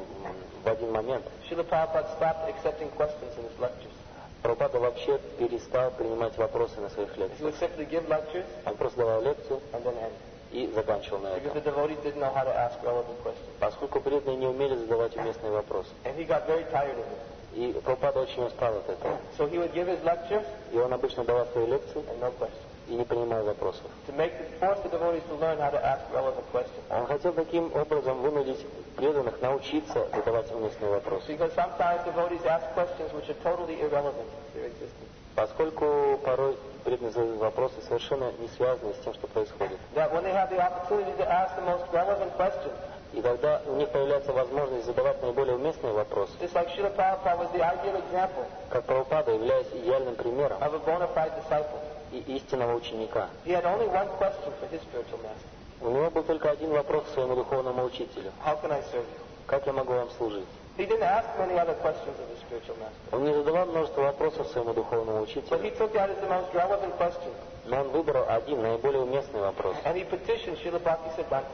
в один момент, Srila Prabhupada stopped accepting questions in his lectures. Прабхупада вообще перестал принимать вопросы на своих He лекциях. would simply give lectures Он просто давал лекцию and then end. и заканчивал на Because этом. the devotees didn't know how to ask relevant questions. Поскольку преданные не умели задавать уместные вопросы. And he got very tired of it. И Прабхупада очень устал от этого. So he would give his lectures И он обычно давал свои лекции and no questions. и не принимал вопросов. To force the devotees to learn how to ask relevant questions. Он хотел таким образом вынудить преданных научиться задавать уместные вопросы. Because sometimes devotees ask questions which are totally irrelevant to their existence. Поскольку порой преданные задают вопросы, совершенно не связанные с тем, что происходит. That when they have the opportunity to ask the most relevant questions, И когда у них появляется возможность задавать наиболее уместные вопросы, just like Srila Prabhupada was the ideal example как Прабхупада, являясь идеальным примером of a bona fide disciple. и истинного ученика, He had only one question for his spiritual master. у него был только один вопрос к своему духовному учителю. How can I serve you? Как я могу вам служить? He didn't ask many other questions of his spiritual master. Он не задавал множество вопросов своему духовному But учителю, he took that as the most relevant question. но он выбрал один, наиболее уместный вопрос. And he petitioned Srila Bhaktisiddhanta.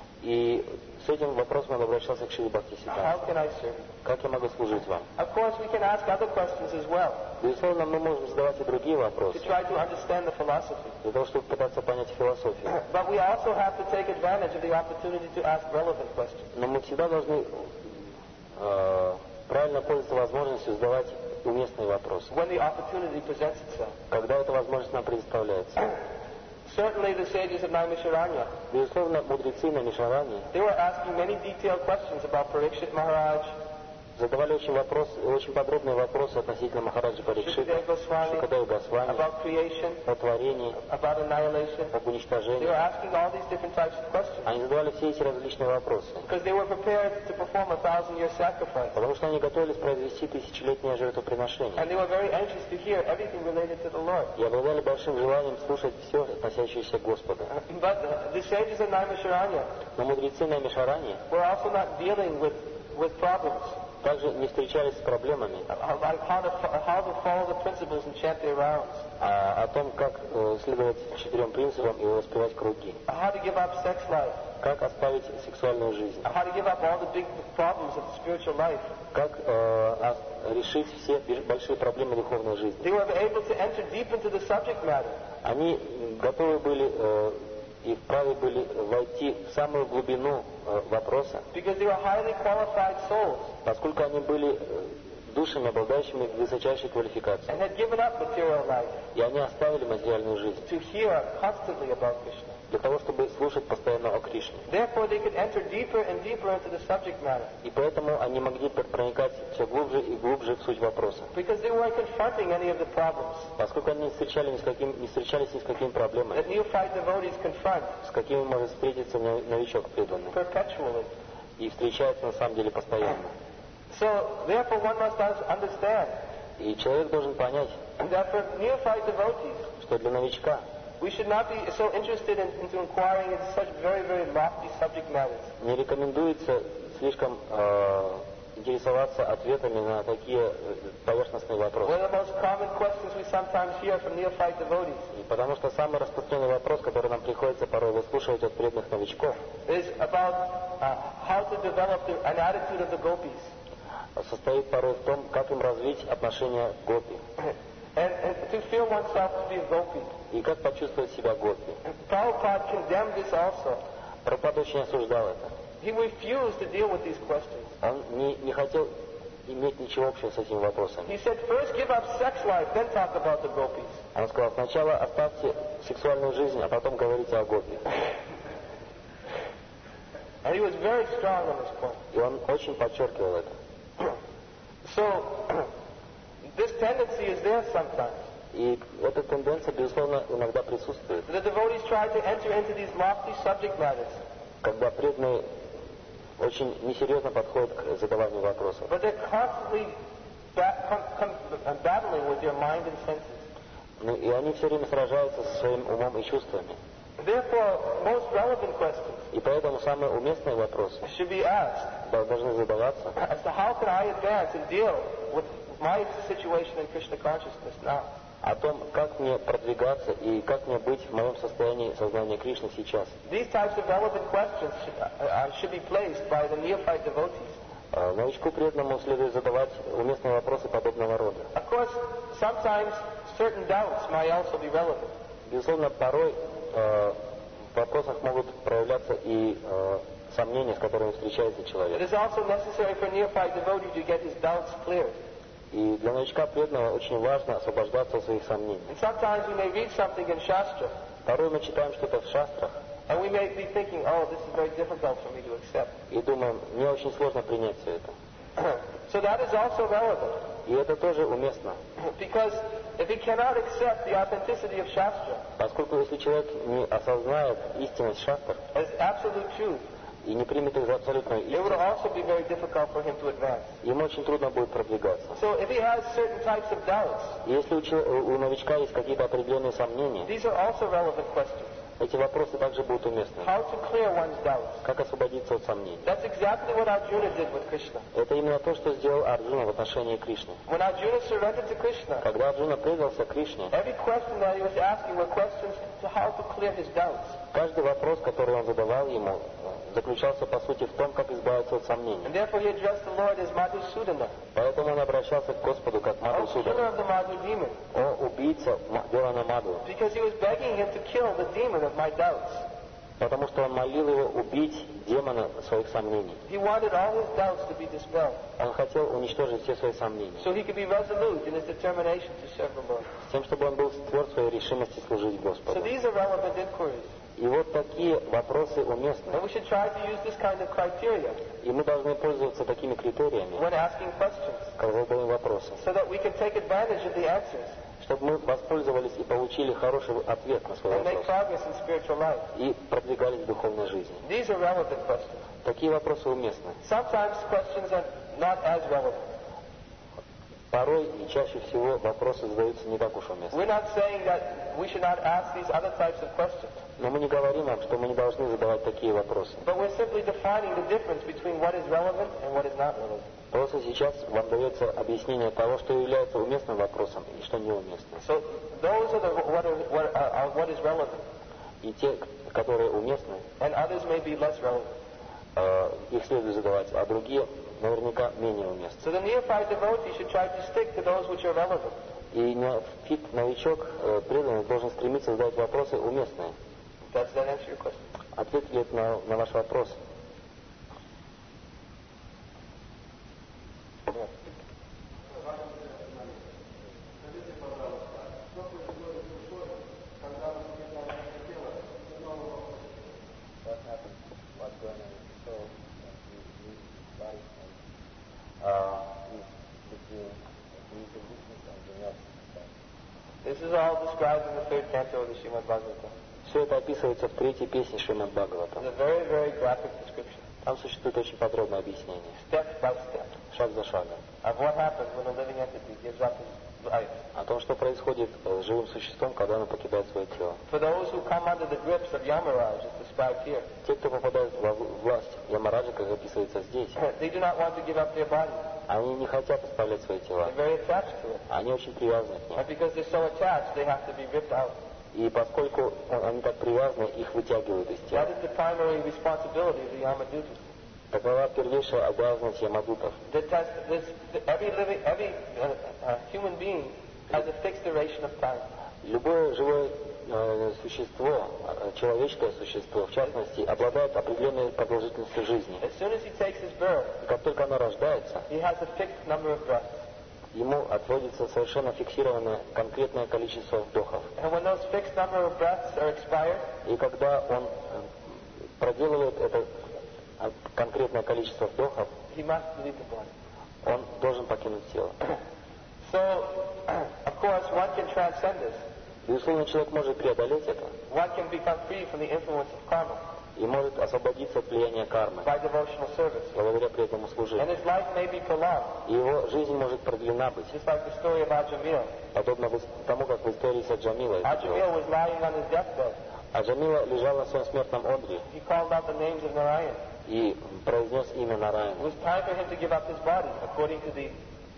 И с этим вопросом он обращался к Шри Бхактисиддханте. How can I serve you? Как я могу служить вам? Of course, we can ask other questions as well Безусловно, мы можем задавать и другие to вопросы, try to understand the philosophy. для того, чтобы пытаться понять философию. But we also have to take advantage of the opportunity to ask relevant questions. Но мы всегда должны правильно пользоваться возможностью задавать уместные вопросы, When the opportunity presents itself. когда эта возможность нам предоставляется. Certainly the sages of Naimisharanya. Безусловно, мудрецы на Мишаране They were asking many detailed questions about Parikshit Maharaj, задавали очень подробные вопросы относительно Махараджи Парикшита, Shukadeva Goswami, Шукадева Госвами, about creation, о творении, about annihilation. об They уничтожении. were asking all these different types of questions Они задавали все эти различные вопросы, because they were prepared to perform a 1,000-year sacrifice. потому что они готовились произвести тысячелетнее жертвоприношение. And they were very anxious to hear everything related to the Lord. И обладали большим желанием слушать все, относящееся к Господу. But the sages of Naimisharanya Но мудрецы на Мишаране were also not dealing with problems, также не встречались с проблемами, like how to follow the principles and chant their rounds, о том, как следовать 4 принципам и воспевать круги, how to give up sex life, как оставить сексуальную жизнь, how to give up all the big problems of the spiritual life. как решить все большие проблемы духовной жизни. They were able to enter deep into the subject matter Они готовы были и вправе были войти в самую глубину вопроса, because they were highly qualified souls поскольку они были душами, обладающими высочайшей квалификацией. and had given up material life И они оставили материальную жизнь to hear constantly about Krishna. для того, чтобы слушать постоянно о Кришне. Therefore, they could enter deeper and deeper into the subject matter И поэтому они могли проникать все глубже и глубже в суть вопроса. because they weren't confronting any of the problems Поскольку они не встречались ни с какими проблемами, that neophyte devotees confront с какими может встретиться новичок преданный. perpetually. И встречается на самом деле постоянно. So, therefore, one must understand И человек должен понять, that for neophyte devotees, что для новичка we should not be so interested into inquiring into such very, very lofty subject matters. не рекомендуется слишком интересоваться ответами на такие поверхностные вопросы. One of the most common questions we sometimes hear from neophyte devotees И потому что самый распространенный вопрос, который нам приходится порой выслушивать от преданных новичков, is about how to develop an attitude of the gopis. состоит порой в том, как им развить отношения к гопи. And to feel oneself to be a gopi. И как почувствовать себя гопи. Prabhupada condemned this also. Прабхупада очень осуждал это. He refused to deal with these questions. Он не хотел иметь ничего общего с этими вопросами. He said, first give up sex life, then talk about the gopis. Он сказал, сначала оставьте сексуальную жизнь, а потом говорите о гопи. And he was very strong on this point. И он очень подчеркивал это. So, this tendency is there sometimes. И эта тенденция, безусловно, иногда присутствует, The devotees try to enter into these lofty subject matters, когда преданные очень несерьезно подходят к задаванию вопросов. but they're constantly battling with their mind and senses. Ну, и они все время сражаются со своим умом и чувствами. Therefore, most relevant questions И поэтому самые уместные вопросы should be asked должны задаваться as to how can I advance and deal with my situation in Krishna consciousness now. о том, как мне продвигаться и как мне быть в моем состоянии сознания Кришны сейчас. These types of relevant questions should be placed by the neophyte devotees. Новичку преданному следует задавать уместные вопросы подобного рода. Of course, sometimes certain doubts might also be relevant. Безусловно, порой в вопросах могут проявляться и сомнения, с которыми встречается It человек. is also necessary for a neophyte devotee to get his doubts cleared. И для новичка преданного очень важно освобождаться от своих сомнений. And sometimes we may read something in Shastra, Порой мы читаем что-то в шастрах and we may be thinking, oh, this is very difficult for me to accept. и думаем, мне очень сложно принять все это. So that is also relevant. И это тоже уместно. Because if he cannot accept the authenticity of Shastra Поскольку если человек не осознает истинность шастр as absolute truth, и не примет их за абсолютную it would истину, also be very difficult for him to advance. ему очень трудно будет продвигаться. So if he has certain types of doubts, И если у новичка есть какие-то определенные сомнения, these are also relevant questions. эти вопросы также будут уместны. How to clear one's doubts. Как освободиться от сомнений? That's exactly what Arjuna did with Krishna. Это именно то, что сделал Арджуна в отношении Кришны. When Arjuna surrendered to Krishna, Когда Арджуна предался Кришне, every question that he was asking were questions to how to clear his doubts. каждый вопрос, который он задавал ему, заключался по сути в том, как избавиться от сомнений. And therefore he addressed the Lord as Madhusudana, Поэтому он обращался к Господу как O killer Мадхусудана, of the Madhu demon, о убийца Делана Мадху, because he was begging him to kill the demon of my doubts. потому что он молил его убить демона своих сомнений. He wanted all his doubts to be dispelled, Он хотел уничтожить все свои сомнения, so he could be resolute in his determination to serve the Lord. с тем, чтобы он был тверд в своей решимости служить So Господу. these are relevant inquiries. И вот такие вопросы уместны. And we should try to use this kind of criteria И мы должны пользоваться такими критериями, when asking questions, когда задаем вопросы, so that we can take advantage of the answers чтобы мы воспользовались и получили хороший ответ на свой and make вопрос progress in spiritual life. и продвигались в духовной жизни. These are relevant questions. Такие вопросы уместны. Sometimes questions are not as relevant. Порой и чаще всего вопросы задаются не так уж уместно. We're not saying that we should not ask these other types of questions, Но мы не говорим вам, что мы не должны задавать такие вопросы. but we're simply defining the difference between what is relevant and what is not relevant. Просто сейчас вам дается объяснение того, что является уместным вопросом и что неуместным. So those are what is relevant, И те, которые уместны, and others may be less relevant. их следует задавать, а другие наверняка менее уместны. So the neophyte devotee should try to stick to those which are relevant. И неофит, новичок, преданный, должен стремиться задать вопросы уместные. Does that answer your question? Ответит ли это на ваш вопрос? This is all described in the third canto of the Srimad Bhagavatam. Все это описывается в третьей песне Шримад Бхагавата. It's a very, very graphic description, Там существует очень подробное объяснение, step by step, шаг за шагом, of what happens when a living entity gives up his life. о том, что происходит с живым существом, когда оно покидает свое тело. For those who come under the grips of Yamaraj, as described here, Те, кто попадает во власть Ямараджа, как описывается здесь, they do not want to give up their body. они не хотят оставлять свои тела. They're very attached to it. Они очень привязаны к ним. And because they're so attached, they have to be ripped out. И поскольку они так привязаны, их вытягивают из тела. That is the primary responsibility of the Yamadutas. Такова первейшая обязанность Ямадутов. Every human being has a fixed duration of time. Любое живое существо, человеческое существо, в частности, обладает определенной продолжительностью жизни. As soon as he takes his birth, И как только оно рождается, he has a fixed number of breaths. ему отводится совершенно фиксированное конкретное количество вдохов. And when those fixed number of breaths are expired, И когда он проделывает это конкретное количество вдохов, he must leave the body. он должен покинуть тело. So, of course, one can transcend this. Безусловно, человек может преодолеть это One can become free from the influence of karma и может освободиться от влияния кармы by devotional service. благодаря преданному And служению. his life may be prolonged, И его жизнь может продлена быть, just like the story of Ajamil. подобно тому, как в истории с Аджамилой. Ajamil was lying on his deathbed. Аджамила лежал на своем смертном одре He called out the names of Narayan. и произнес имя It Нараяна. was time for him to give up his body according to the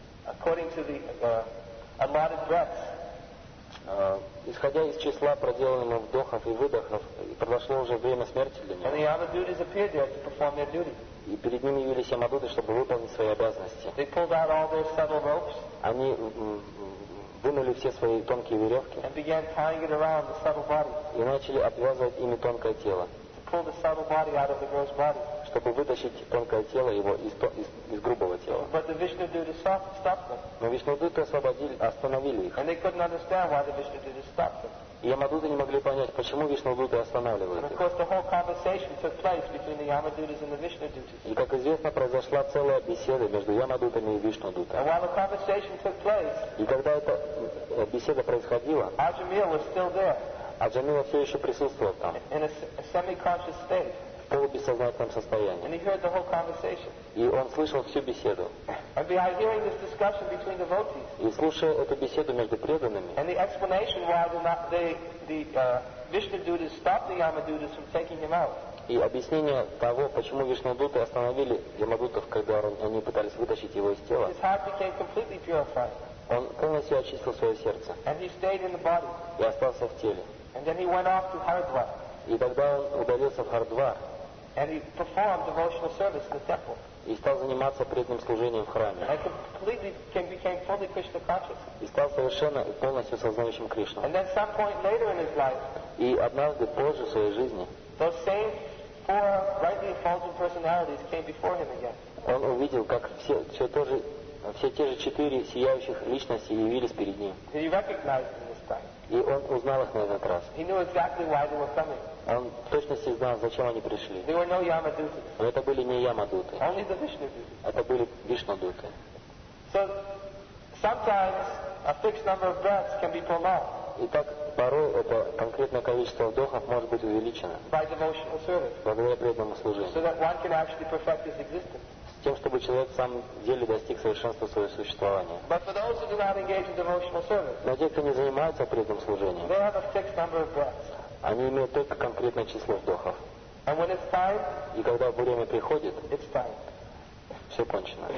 allotted breaths. Исходя из числа проделанных вдохов и выдохов, прошло уже время смерти для And the него. Yamadutas appeared there to perform their duty. И перед ними явились Ямадуты, чтобы выполнить свои обязанности. They pulled out all their subtle ropes Они вынули все свои тонкие веревки and began tying it around the subtle body и начали обвязывать ими тонкое тело, to pull the subtle body out of the gross body. чтобы вытащить тонкое тело его из грубого тела. But the Vishnudutas stopped them. Но Вишнудуты остановили их. And they couldn't understand why the Vishnudutas stopped them. И Ямадуты не могли понять, почему Вишнудуты останавливают And of их. course, the whole conversation took place between the Yamadutas and the Vishnudutas. И, как известно, произошла целая беседа между Ямадутами и And Вишнудутами. while the conversation took place, И когда эта беседа происходила, Ajamil was still there Аджамила все еще присутствовал там, in a semi-conscious state. в полубессознательном And состоянии. he heard the whole conversation. И он слышал всю беседу. And by hearing this discussion between devotees, И слушая эту беседу между преданными, and the explanation why the Vishnudutas stopped the Yamadutas from taking him out, и объяснение того, почему Вишнудуты остановили Ямадутов, когда они пытались вытащить его из тела, his heart became completely purified. он полностью очистил свое сердце And he stayed in the body. и остался в теле. And then he went off to Haridwar. И тогда он удалился в Хардвар And he performed devotional service in the temple. и стал заниматься преданным служением в храме. And completely became fully Krishna conscious. И стал совершенно и полностью сознающим Кришну. And then some point later in his life, И однажды, позже в своей жизни, those same four rightly effulgent personalities came before him again. он увидел, как все те же 4 сияющих личности явились перед ним. And he recognized them this time. И он узнал их на этот раз. He knew exactly why they were coming. Он в точности знал, зачем они пришли. They were no Yamadutas, Но это были не Ямадуты, only the Vishnudutas. это были Вишнудуты. So sometimes a fixed number of breaths can be prolonged Итак, порой это конкретное количество вдохов может быть увеличено by devotional service, благодаря преданному so служению, that one can actually perfect his existence. с тем, чтобы человек в самом деле достиг совершенства своего существования. But for those who do not engage in devotional service, Но те, кто не занимается преданным служением, they have a fixed number of breaths. они имеют только конкретное число вдохов. And when it's time, И когда время приходит, it's time. все кончено.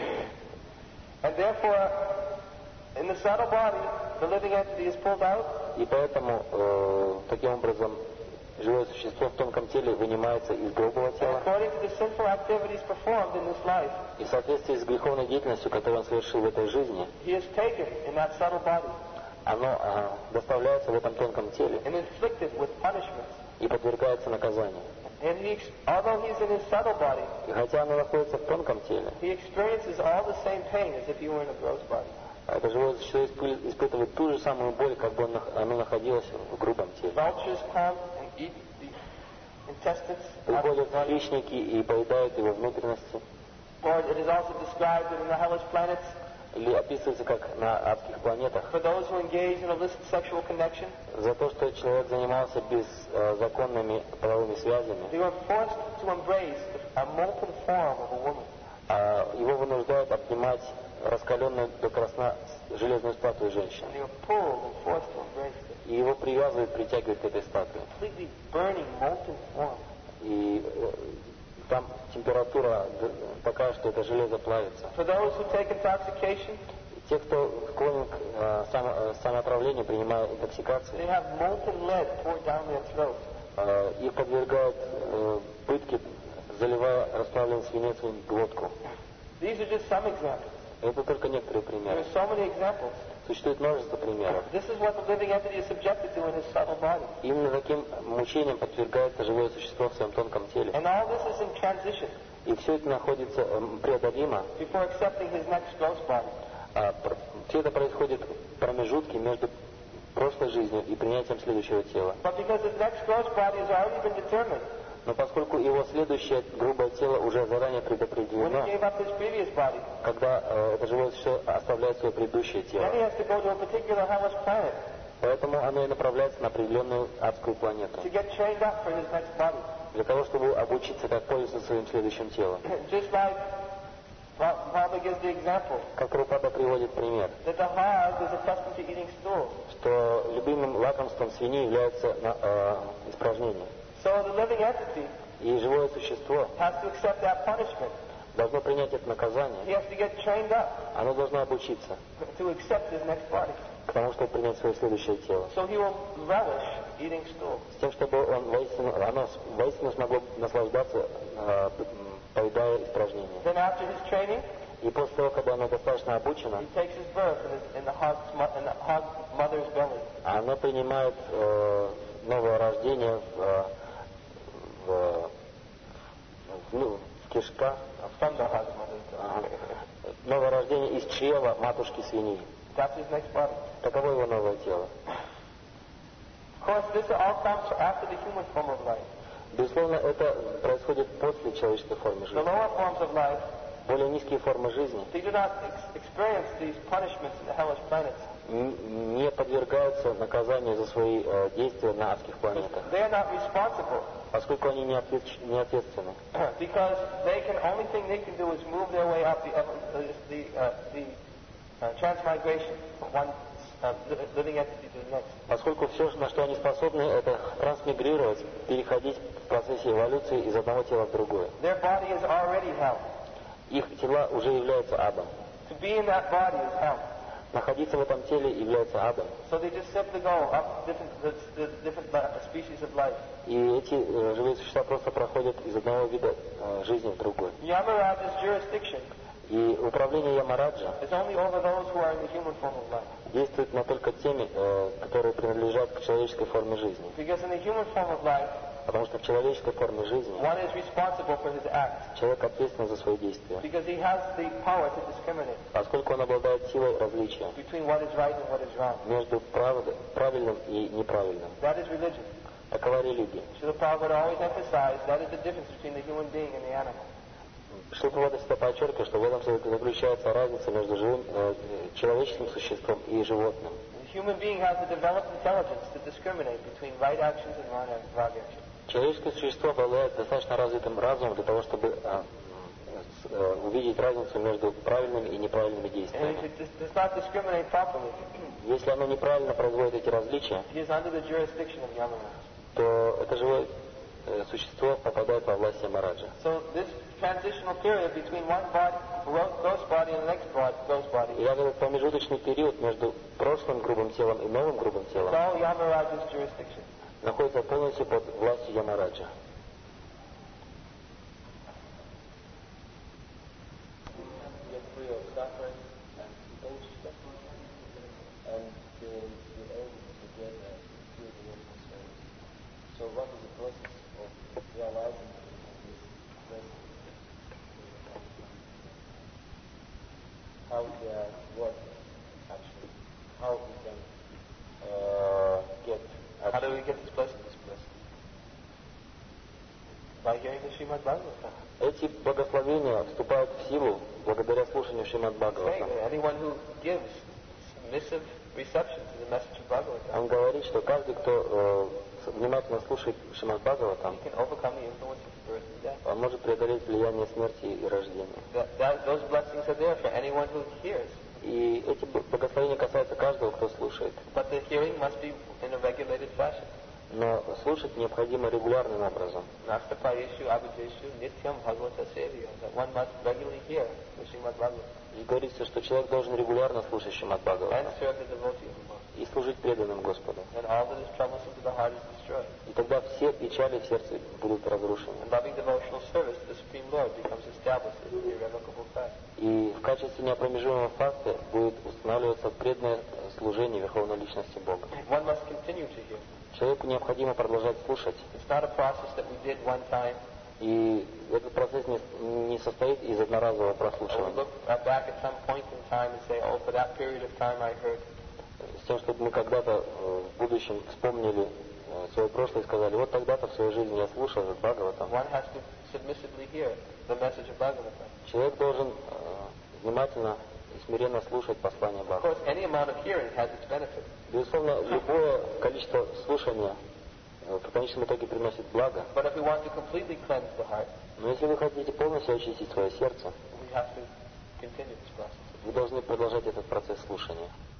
And therefore, in the subtle body, the living entity is pulled out, И поэтому, таким образом, живое существо в тонком теле вынимается из грубого and тела, according to the sinful activities performed in this life, и в соответствии с греховной деятельностью, которую он совершил в этой жизни, he is taken in that subtle body оно доставляется в этом тонком теле and inflicted with punishments. и подвергается наказанию. And although he's in his subtle body, И хотя оно находится в тонком теле, he experiences all the same pain as if he were in a gross body. это живое существо испытывает ту же самую боль, как бы оно находилось в грубом теле. Vultures come and eat the intestines out of the Приходят body. хищники и поедают его внутренности. Or it is also described that in the hellish planets, Или описывается как на адских планетах. for those who engage in illicit sexual connection, За то, что человек занимался беззаконными половыми связями, they were forced to embrace a molten form of a woman. его вынуждают обнимать раскаленную до красна железную статую женщины. And they were pulled and forced to embrace it. И его привязывают, притягивают к этой статуе. Completely burning molten form. И там температура такая, что это железо плавится. For those who take intoxication, Те, кто склонен к самоотравлению, принимая интоксикации, they have molten lead poured down their throats. их подвергают пытке, заливая расплавленный свинец в глотку. These are just some examples. Это только некоторые There примеры. are so many examples. Существует множество примеров. This is what the living entity is subjected to in his subtle body. Именно таким мучением подвергается живое существо в своем тонком теле. And all this is in transition И все это находится преодолимо. before accepting his next gross body. Все это происходит в промежутке между прошлой жизнью и принятием следующего тела. But because his next gross body has already been determined Но поскольку его следующее грубое тело уже заранее when предопределено, he gave up his previous body, когда это живое существо оставляет свое предыдущее then тело, he has to go to a particular hellish planet поэтому оно и направляется на определенную адскую планету, to get trained up for his next body. для того, чтобы обучиться, как пользоваться своим следующим телом. Just like Prabhupada gives the example Как Прабхупада приводит пример, that the hog is accustomed to eating stool. что любимым лакомством свиньи является испражнение. So the living entity И живое существо has to accept that punishment. должно принять это He наказание. has to get trained up Оно должно обучиться to accept his next body. к тому, чтобы принять свое следующее тело. So he will relish eating stool. С тем, чтобы оно воистину смогло наслаждаться, поедая испражнения. Then after his training, И после того, когда оно достаточно обучено, he takes his birth in the hog mother's belly. оно принимает новое рождение в кишка, From the hog mother's belly. новое рождение из чрева матушки свиньи. That's his next body. Таково его новое тело. Of course, this all comes after the human form of life. Безусловно, это происходит после человеческой формы The жизни. lower forms of life, Более низкие формы жизни they do not experience these punishments in the hellish planets. не подвергаются наказанию за свои действия на адских планетах, They are not responsible поскольку они не ответственны. because only thing they can do is move their way up the transmigration from one living entity to the next. Поскольку все, на что они способны, это трансмигрировать, переходить в процессе эволюции из одного тела в другое. Their body is already hell. Их тела уже являются адом. To be in that body is hell. Находиться в этом теле является адом. So they just simply go up different species of life. И эти живые существа просто проходят из одного вида жизни в другой. Yamaraj's jurisdiction И управление Ямараджа is only over those who are in the human form of life. действует на только теми, которые принадлежат к человеческой форме жизни. Because in the human form of life, Потому что в человеческой форме жизни one is responsible for his acts. человек ответственен за свои действия, Because he has the power to discriminate поскольку он обладает силой различия between what is right and what is wrong. между правильным и неправильным. That is religion. Такова религия. Srila Prabhupada always emphasized that is the difference between the human being and the animal. Шрила Прабхупада всегда подчеркивает, что в этом заключается разница между человеческим существом и животным. The human being has the developed intelligence to discriminate between right actions and wrong actions. Человеческое существо обладает достаточно развитым разумом для того, чтобы увидеть разницу между правильными и неправильными And действиями. if it does not discriminate properly, Если оно неправильно производит эти различия, it is under the jurisdiction of Yamaraj. то это живое существо попадает во власть Ямараджа. So this transitional period between one body, gross body and the next gross body, И этот промежуточный период между прошлым грубым телом и новым грубым it's телом all Yamaraj's jurisdiction. находится полностью под властью Ямараджа. Get free of suffering and emotion, and you will be able to get a pure devotional service. So what is the process of realizing this lesson? How it works actually? How we can get How do we get this blessing? By hearing the Srimad Bhagavatam. Эти благословения вступают в силу благодаря слушанию Шримад Saying Бхагавата. that anyone who gives submissive reception to the message of Bhagavatam, Он говорит, что каждый, кто внимательно слушает Шримад Бхагаватам, he can overcome the influence of birth and death. он может преодолеть влияние смерти и рождения. Those blessings are there for anyone who hears. И эти благословения касаются каждого, кто слушает. But the hearing must be in a regulated fashion. Но слушать необходимо регулярным образом. Nastapayeshu abhijeshu nityam bhagavata sevya. That one must regularly hear the Srimad Bhagavatam И говорится, что человек должен регулярно слушать Шримад and Бхагаватам serve the devotee of the Lord. и служить преданным Господу. And all that is troublesome to the heart is destroyed. И тогда все печали в сердце будут разрушены. And loving devotional service to the Supreme Lord becomes established as an irrevocable fact. И в качестве неопромежуемого факта будет устанавливаться преданное служение Верховной Личности Бога. One must continue to hear. Человеку необходимо продолжать слушать. It's not a process that we did one time. И этот процесс не состоит из одноразового Or we прослушивания. look back at some point in time and say, oh, for that period of time I heard. С тем, чтобы мы когда-то в будущем вспомнили свое прошлое и сказали, вот тогда-то в своей жизни я слушал этот Бхагаватам. One has to submissively hear the message of Bhagavatam. Человек должен внимательно и смиренно слушать послание Of Бхагаватам. course, any amount of hearing has its benefit. Безусловно, любое количество слушания в конечном итоге приносит благо. But if we want to completely cleanse the heart, Но если вы хотите полностью очистить свое сердце, we have to continue this process. вы должны продолжать этот процесс слушания.